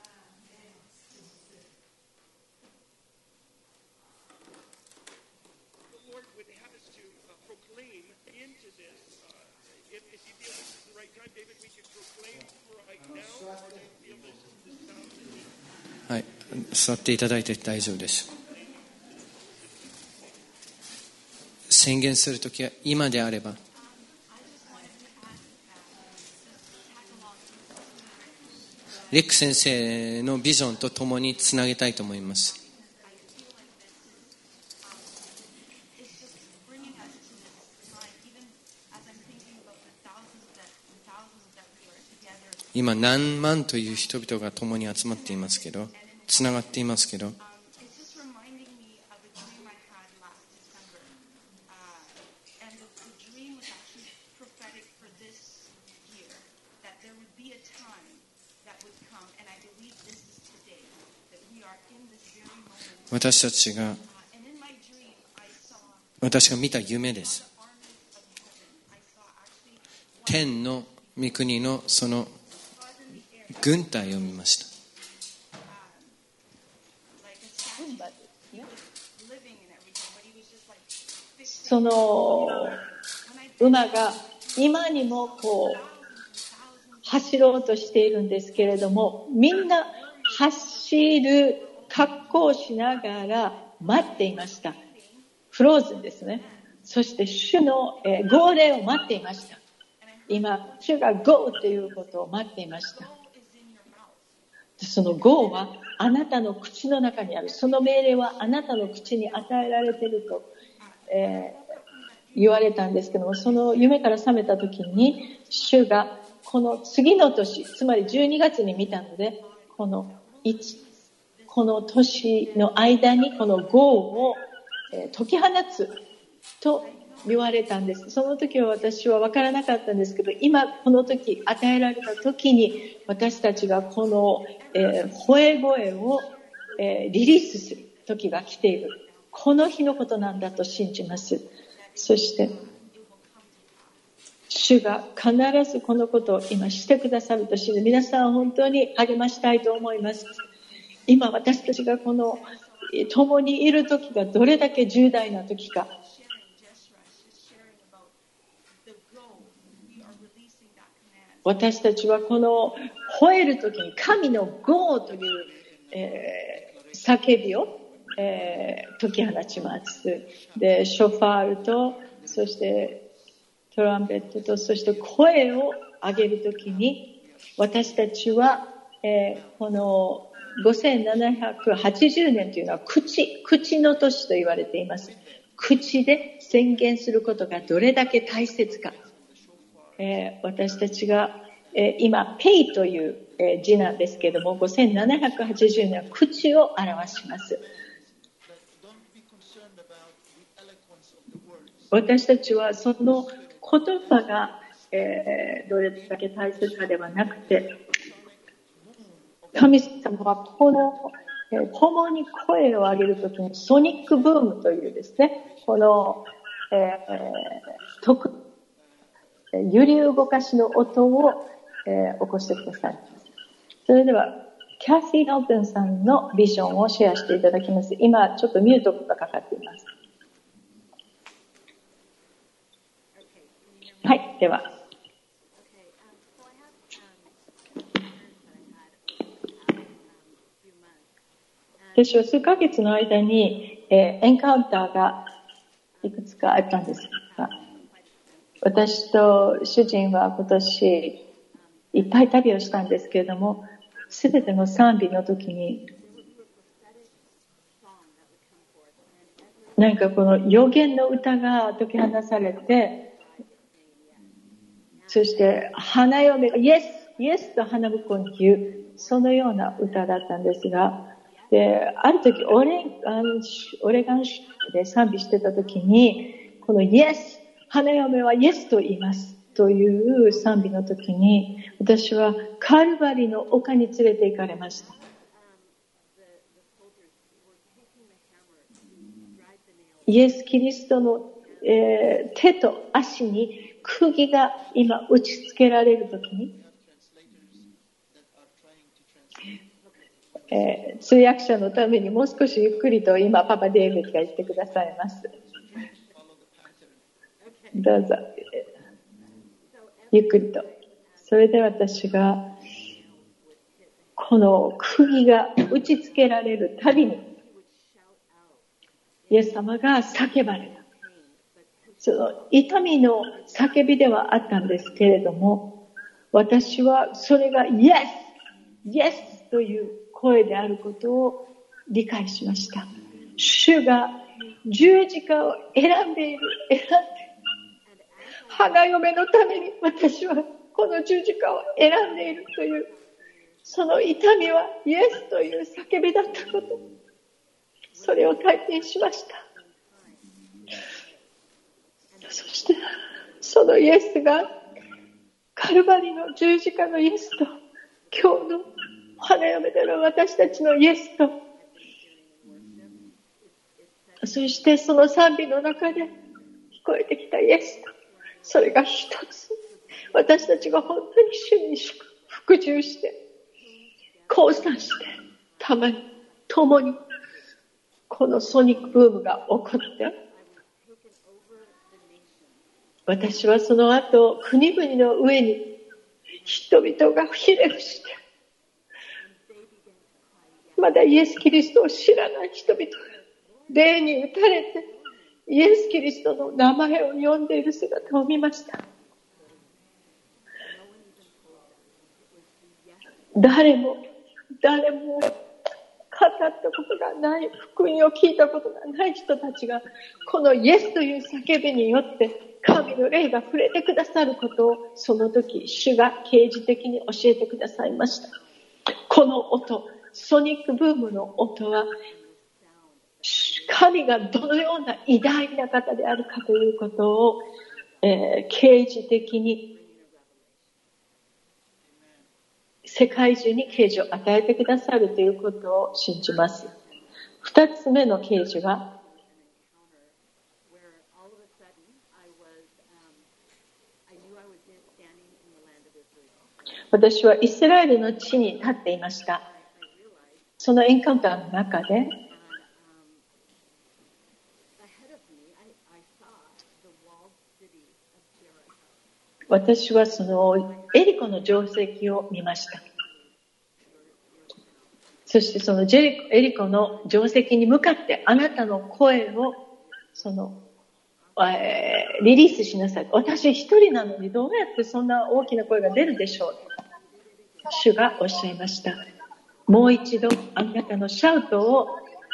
はい、座っていただいて大丈夫です。宣言するときは今であれば、レック先生のビジョンとともにつなげたいと思います。今何万という人々が共に集まっていますけど、つながっていますけど、私が見た夢です。天の御国のその軍隊を見ました。 その馬が今にもこう走ろうとしているんですけれども、みんな走る格好をしながら待っていました。フローズンですね。そして主の号令を待っていました。今主がゴーということを待っていました。そのゴーはあなたの口の中にある。その命令はあなたの口に与えられていると、言われたんですけども、その夢から覚めた時に主がこの次の年、つまり12月に見たので、この年の間にこのゴーを解き放つと言われたんです。その時は私は分からなかったんですけど、今この時与えられた時に私たちがこの、吠え声を、リリースする時が来ている。この日のことなんだと信じます。そして主が必ずこのことを今してくださると信じ、皆さん本当に励ましたいと思います。今私たちがこの共にいる時がどれだけ重大な時か。私たちはこの吠える時に神のゴーという、叫びを、解き放ちます。で、ショファールと、そしてトランペットと、そして声を上げる時に、私たちは、この5780年というのは口の年と言われています。口で宣言することがどれだけ大切か。私たちが、今ペイという字なんですけれども、5780年は口を表します。私たちはその言葉が、どれだけ大切かではなくて、神様はこの、共に声を上げるときにソニックブームというですね、この、 揺り動かしの音を、起こしてください。それではキャシー・ノートンさんのビジョンをシェアしていただきます。今ちょっとミュートがかかっています。はい、では私は数ヶ月の間に、エンカウンターがいくつかあったんですが、私と主人は今年いっぱい旅をしたんですけれども、すべての賛美の時に何かこの予言の歌が解き放されて、そして花嫁がイエスイエスと花婿に言う、そのような歌だったんですが、である時オレガン州で賛美してた時に、このイエス、花嫁はイエスと言いますという賛美の時に、私はカルバリの丘に連れて行かれました。イエス・キリストの、手と足に釘が今打ち付けられる時に、通訳者のためにもう少しゆっくりと今パパデイビッドが言ってくださいます。どうぞゆっくりと。それで私がこの釘が打ち付けられるたびにイエス様が叫ばれた。その痛みの叫びではあったんですけれども、私はそれがイエスイエスという声であることを理解しました。主が十字架を選んで花嫁のために私はこの十字架を選んでいるという、その痛みはイエスという叫びだったこと、それを体験しました。そしてそのイエスがカルバリの十字架のイエスと、今日の花嫁での私たちのイエスと、そしてその賛美の中で聞こえてきたイエスと、それが一つ、私たちが本当に主に服従して交差して共にこのソニックブームが起こって、私はその後国々の上に人々がひれ伏して、まだイエス・キリストを知らない人々が霊に打たれてイエス・キリストの名前を呼んでいる姿を見ました。誰も語ったことがない、福音を聞いたことがない人たちが、このイエスという叫びによって神の霊が触れてくださることを、その時主が啓示的に教えてくださいました。この音、ソニックブームの音は、神がどのような偉大な方であるかということを、啓示的に世界中に啓示を与えてくださるということを信じます。二つ目の啓示が、私はイスラエルの地に立っていました。そのエンカウンターの中で、私はそのエリコの城跡を見ました。そしてそのエリコの城跡に向かって、あなたの声をリリースしなさい。私一人なのにどうやってそんな大きな声が出るでしょう。主がおっしゃいました。もう一度あなたのシャウトを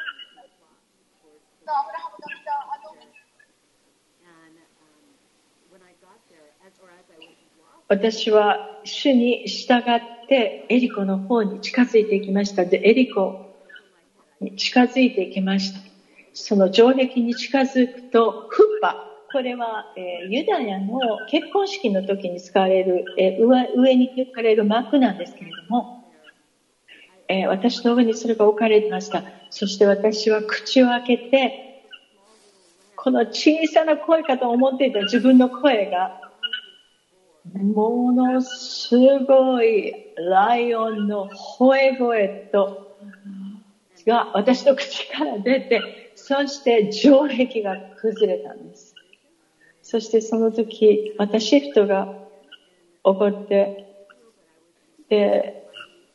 私は主に従ってエリコの方に近づいていきました。で、エリコに近づいていきました。その城壁に近づくと、フッパ、これは、ユダヤの結婚式の時に使われる、上に置かれるマークなんですけれども、私の上にそれが置かれていました。そして私は口を開けて、この小さな声かと思っていた自分の声がものすごいライオンの吠え声が私の口から出て、そして城壁が崩れたんです。そしてその時、またシフトが起こって、で、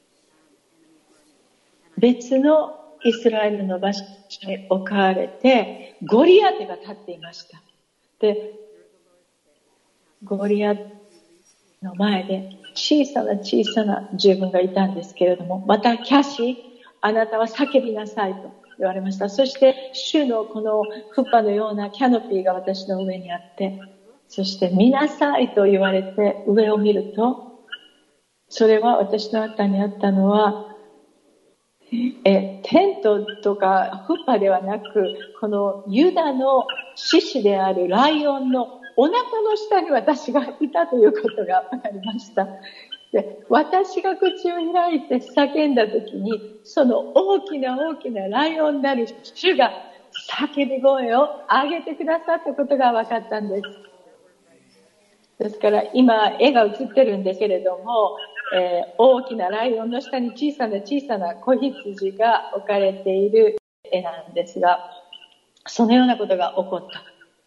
別のイスラエルの場所に置かれて、ゴリアテが立っていました。で、ゴリアテの前で小さな自分がいたんですけれども、またキャシー、あなたは叫びなさいと言われました。そして主のこのクッパのようなキャノピーが私の上にあって、そして見なさいと言われて上を見ると、それは私の中にあったのはテントとかフッパではなく、このユダの獅子であるライオンのお腹の下に私がいたということが分かりました。で、私が口を開いて叫んだ時に、その大きなライオンなる主が叫び声を上げてくださったことが分かったんです。ですから今絵が映ってるんですけれども、大きなライオンの下に小さな子羊が置かれている絵なんですが、そのようなことが起こった。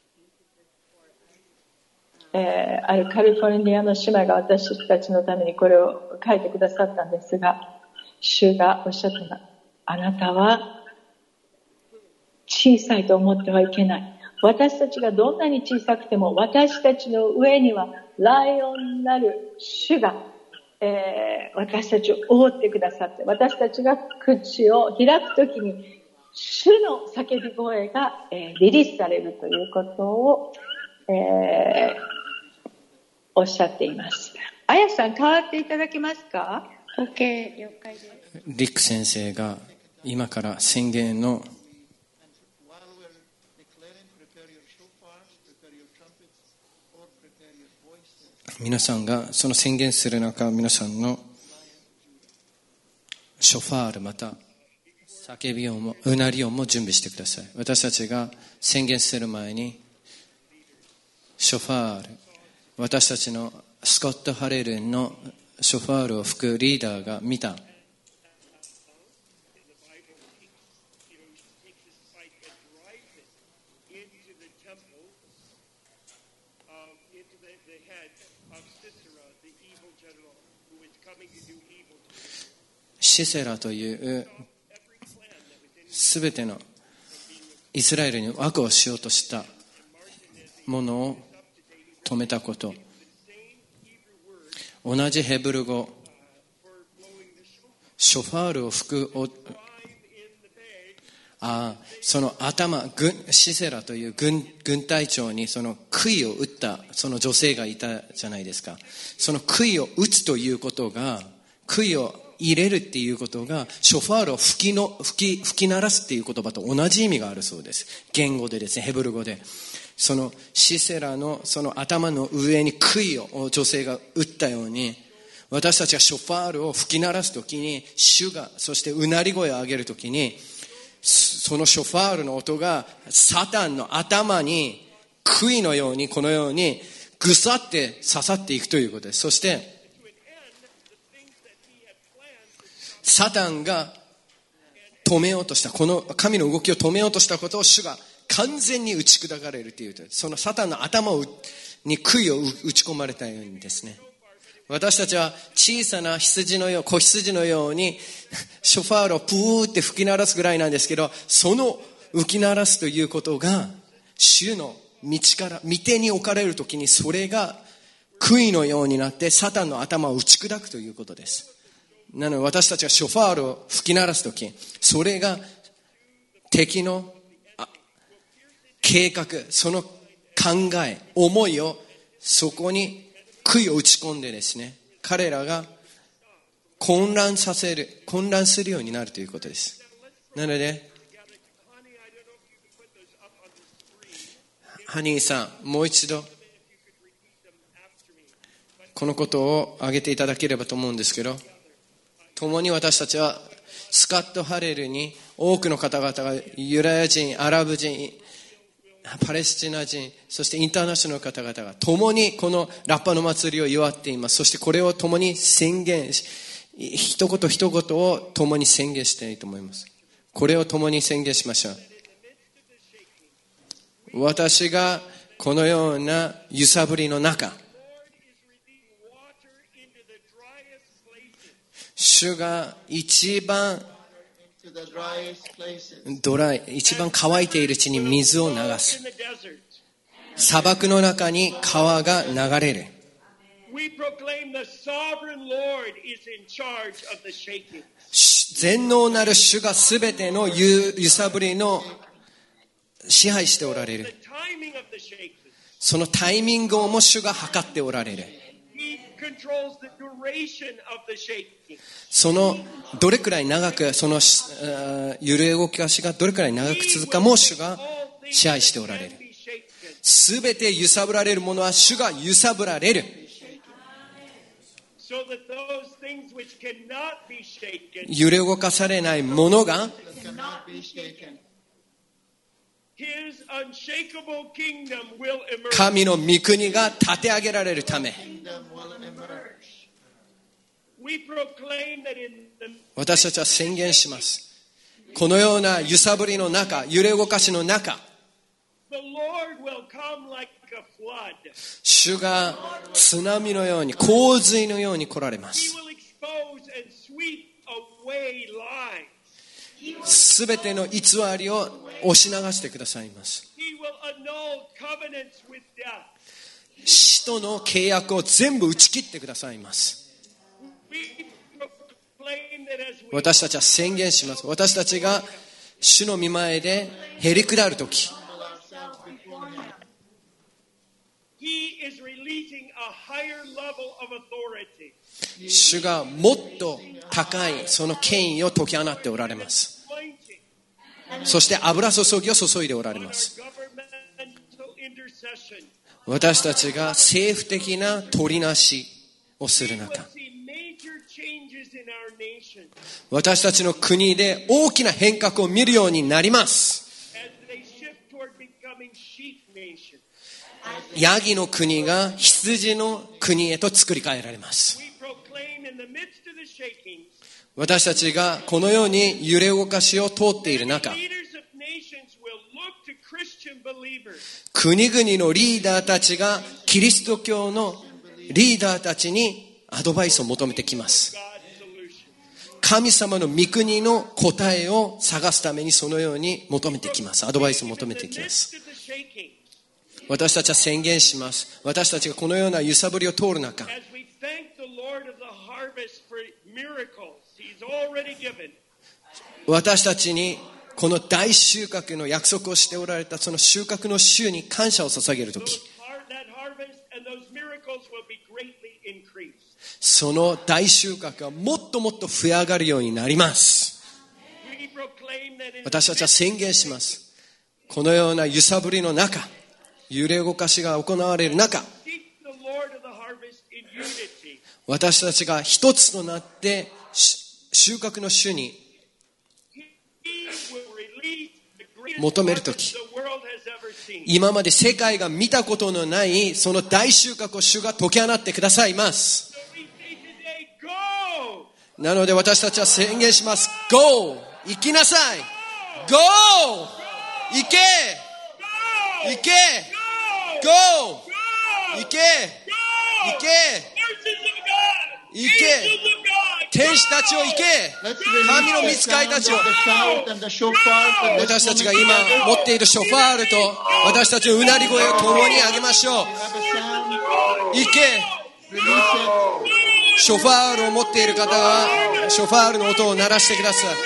あるカリフォルニアの姉妹が私たちのためにこれを書いてくださったんですが、主がおっしゃった、あなたは小さいと思ってはいけない。私たちがどんなに小さくても、私たちの上にはライオンなる主が、私たちを覆ってくださって、私たちが口を開くときに主の叫び声が、リリースされるということを、おっしゃっています。あやさん、変わっていただけますか？ OK、了解です。 リック先生が今から宣言の皆さんがその宣言する中、皆さんのショファールまた叫び音もうなり音も準備してください。私たちが宣言する前にショファール、私たちのスコット・ハレルンのショファールを吹くリーダーが見た。シセラというすべてのイスラエルに悪をしようとしたものを止めたこと、同じヘブル語ショファールを吹くその頭シセラという 軍隊長にその杭を打ったその女性がいたじゃないですか。その杭を打つということが、杭を入れるっていうことがショファールを吹き鳴らすっていう言葉と同じ意味があるそうです。言語でですね、ヘブル語でそのシセラのその頭の上に杭を女性が打ったように、私たちがショファールを吹き鳴らすときに、主がそしてうなり声を上げるときに、そのショファールの音がサタンの頭に杭のようにこのようにぐさって刺さっていくということです。そしてサタンが止めようとした、この神の動きを止めようとしたことを主が完全に打ち砕かれるという、そのサタンの頭に杭を打ち込まれたようにですね、私たちは小さな子羊のようにショファールをプーって吹き鳴らすぐらいなんですけど、その吹き鳴らすということが主の道から御手に置かれるときに、それが杭のようになってサタンの頭を打ち砕くということです。なので私たちがショファールを吹き鳴らすとき、それが敵の計画、その考え、思いをそこに杭を打ち込んでですね、彼らが混乱するようになるということです。なのでハニーさん、もう一度このことを挙げていただければと思うんですけど、共に私たちはスカット・ハレルに多くの方々がユダヤ人、アラブ人、 パレスチナ人、そしてインターナショナルの方々が共にこのラッパの祭りを祝っています。そしてこれを共に宣言し、一言一言を共に宣言したいと思います。これを共に宣言しましょう。私がこのような揺さぶりの中、主が一番ドライ、一番乾いている地に水を流す。砂漠の中に川が流れる。全能なる主がすべての揺さぶりの支配しておられる。そのタイミングをも主が測っておられる。そのどれくらい長く、その揺れ動き足がどれくらい長く続くかも主が支配しておられる。すべて揺さぶられるものは主が揺さぶられる。揺れ動かされないものが神の御国が立て上げられるため、私たちは宣言します。このような揺さぶりの中、揺れ動かしの中、主が津波のように、洪水のように来られます。すべての偽りを押し流してくださいます。死との契約を全部打ち切ってくださいます。私たちは宣言します。私たちが主の御前でへり下るとき、主がもっと高いその権威を解き放っておられます。そして油注ぎを注いでおられます。私たちが政府的な取りなしをする中、私たちの国で大きな変革を見るようになります。ヤギの国が羊の国へと作り変えられます。私たちがこのように揺れ動かしを通っている中、国々のリーダーたちがキリスト教のリーダーたちにアドバイスを求めてきます。神様の御国の答えを探すためにそのように求めてきます。アドバイスを求めてきます。私たちは宣言します。私たちがこのような揺さぶりを通る中、私たちにこの大収穫の約束をしておられたその収穫の主に感謝を捧げるとき、その大収穫はもっともっと増え上がるようになります。私たちは宣言します。このような揺さぶりの中、揺れ動かしが行われる中、私たちが一つとなって収穫の主に求めるとき、今まで世界が見たことのないその大収穫を主が解き放ってくださいます。なので私たちは宣言します。 Go! 行きなさい。 Go! 行け行け Go! 行け行け行け、天使たちを行け、神の御使いたちを。私たちが今持っているショファールと私たちのうなり声を共に上げましょう。行け。ショファールを持っている方はショファールの音を鳴らしてください。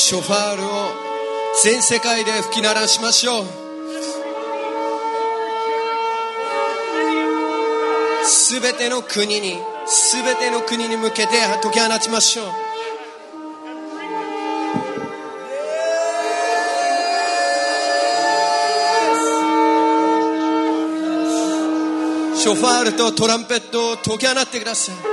ショファールを全世界で吹き鳴らしましょう。すべての国に向けて解き放ちましょう。ショファールとトランペットを解き放ってください。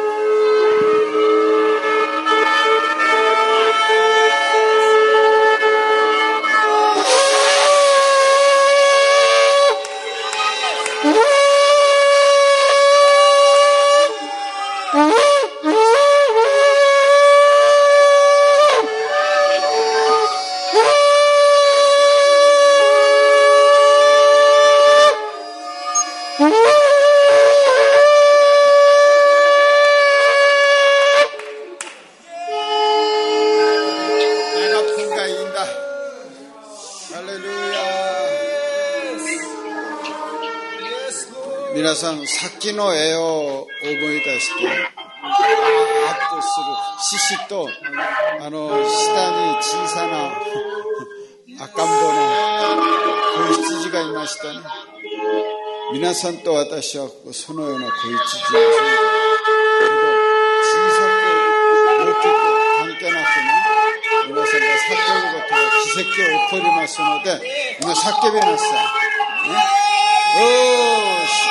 皆さん、さっきの絵を思い出して、あーっとする獅子と、下に小さな赤ん坊の子羊がいましたね。皆さんと私はそのような子羊を想像するけど、小さく大きく関係なくね、皆さんが叫ぶことは奇跡が起こりますので、今叫びなさい。ね、おーし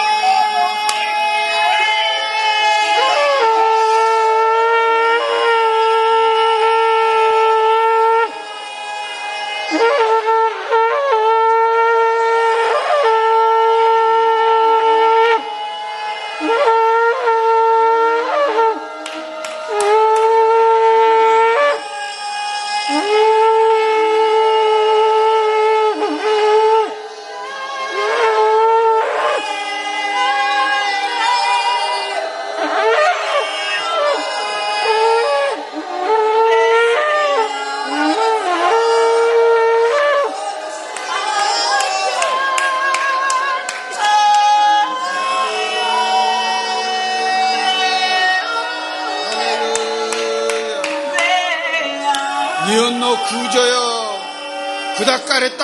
日本の空女よ、砕かれた。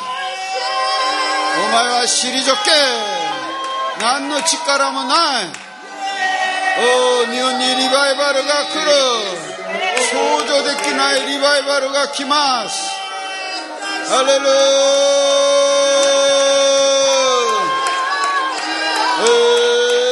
お前は退け。何の力もない。日本にリバイバルが来る。想像できないリバイバルが来ます。ハレルヤ。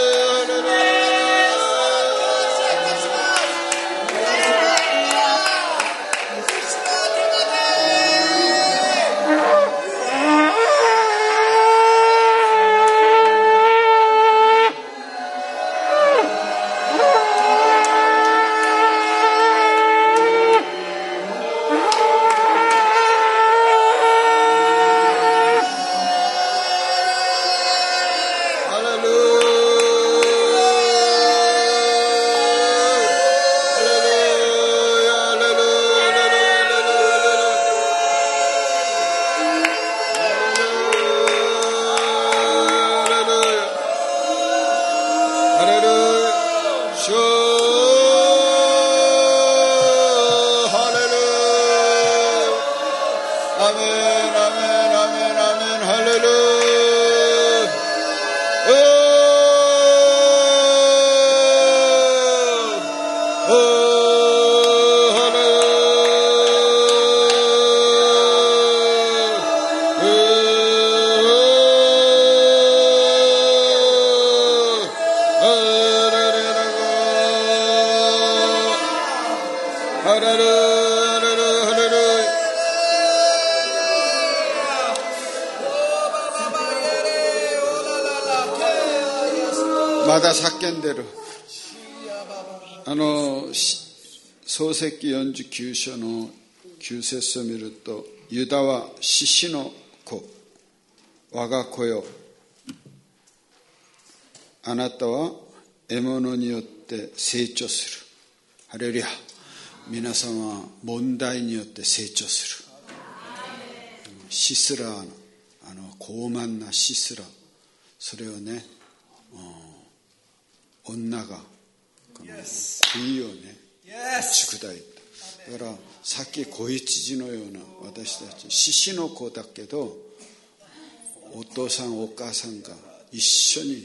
まだ叫んでる。創世記49章の9節を見ると、ユダは獅子の子、我が子よ、あなたは獲物によって成長する。ハレルヤ。皆さんは問題によって成長する。シスラ、高慢なシスラ、それをね、女がこの杭をね、打ち砕いた。 だからさっき子羊のような私たち獅子の子だけどお父さんお母さんが一緒に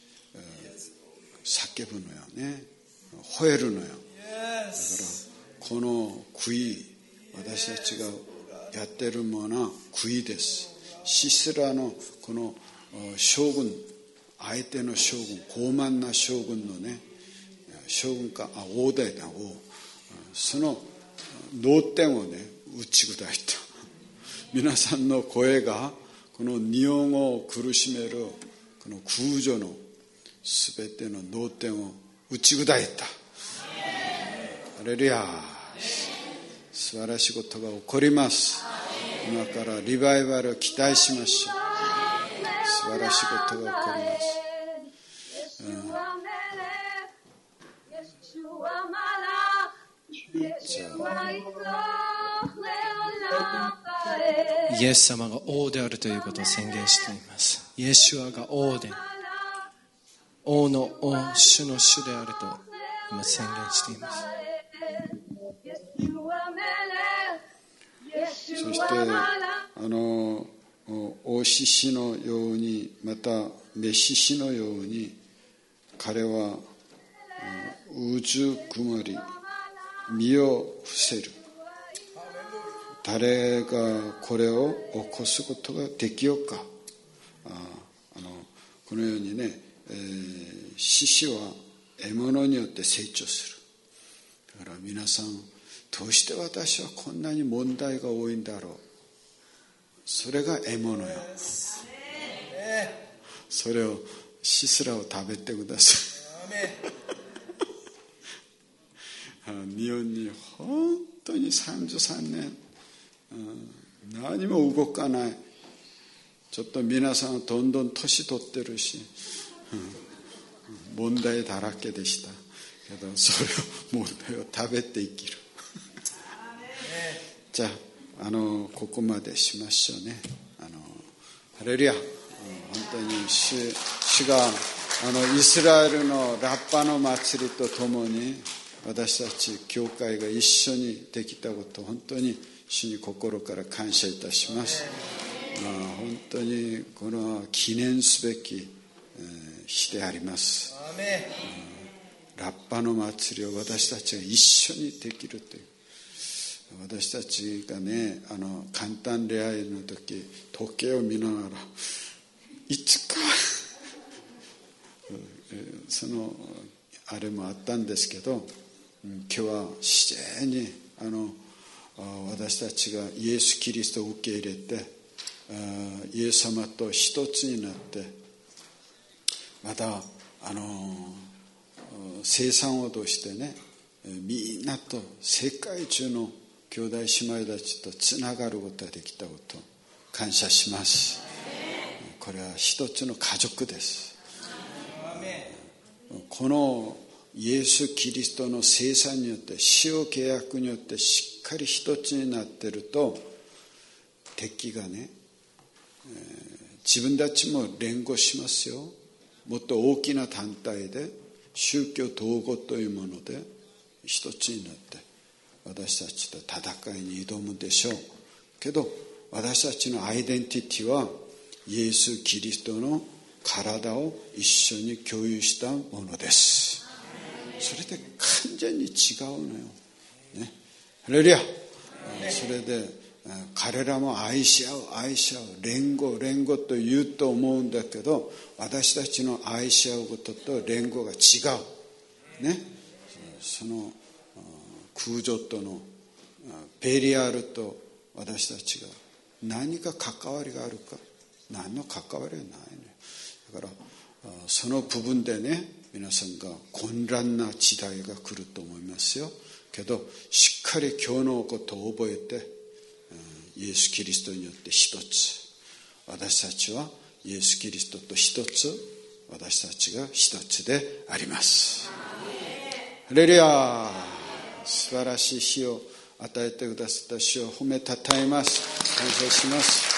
叫ぶのよね、吠えるのよ。だからこの悔い、私たちがやっているものは悔いです。シスラのこの将軍、相手の将軍、傲慢な将軍のね、将軍か王だよな、王、その脳天をね打ち砕いた。皆さんの声がこの日本語を苦しめるこの空女のすべての脳天を打ち砕いた。ハレルヤ。素晴らしいことが起こります。今からリバイバルを期待しましょう。素晴らしいことが起こります。 イエス様が王であるということを宣言しています。イエシュアが王で、王の王、主の主であると今宣言しています。 そして大獅子のように、また雌獅子のように、彼はうずくまり身を伏せる。誰がこれを起こすことができようか。このようにね、獅子は獲物によって成長する。だから皆さん、どうして私はこんなに問題が多いんだろう。それが獲物よ。それをシスラを食べてください。日本に本当に33年何も動かない。ちょっと皆さんどんどん年取ってるし、問題だらけでしたけど、それを問題を食べて生きる。じゃあここまでしましょうね。ハレルヤ。本当に主がイスラエルのラッパの祭りとともに私たち教会が一緒にできたこと、本当に主に心から感謝いたします。本当にこの記念すべき日であります。ラッパの祭りを私たちが一緒にできるという。私たちがね、簡単恋愛の時時計を見ながらいつかそのあれもあったんですけど、今日は自然に私たちがイエス・キリストを受け入れて、イエス様と一つになって、また生産を通してね、みんなと世界中の兄弟姉妹たちとつながることができたことを感謝します。これは一つの家族です。このイエス・キリストの生産によって、使用契約によってしっかり一つになっていると、敵がね、自分たちも連合しますよ。もっと大きな団体で宗教統合というもので一つになって私たちと戦いに挑むでしょうけど、私たちのアイデンティティはイエス・キリストの体を一緒に共有したものです。それで完全に違うのよ、ね、ハレルヤ。それで彼らも愛し合う連合と言うと思うんだけど、私たちの愛し合うことと連合が違うね。その空女とのペリアールと私たちが何か関わりがあるか、何の関わりはないね。だからその部分でね、皆さんが混乱な時代が来ると思いますよ。けどしっかり今日のことを覚えて、イエス・キリストによって一つ、私たちはイエス・キリストと一つ、私たちが一つであります。ハレルヤ。素晴らしい日を与えてくださった主を褒めたたえます。感謝します。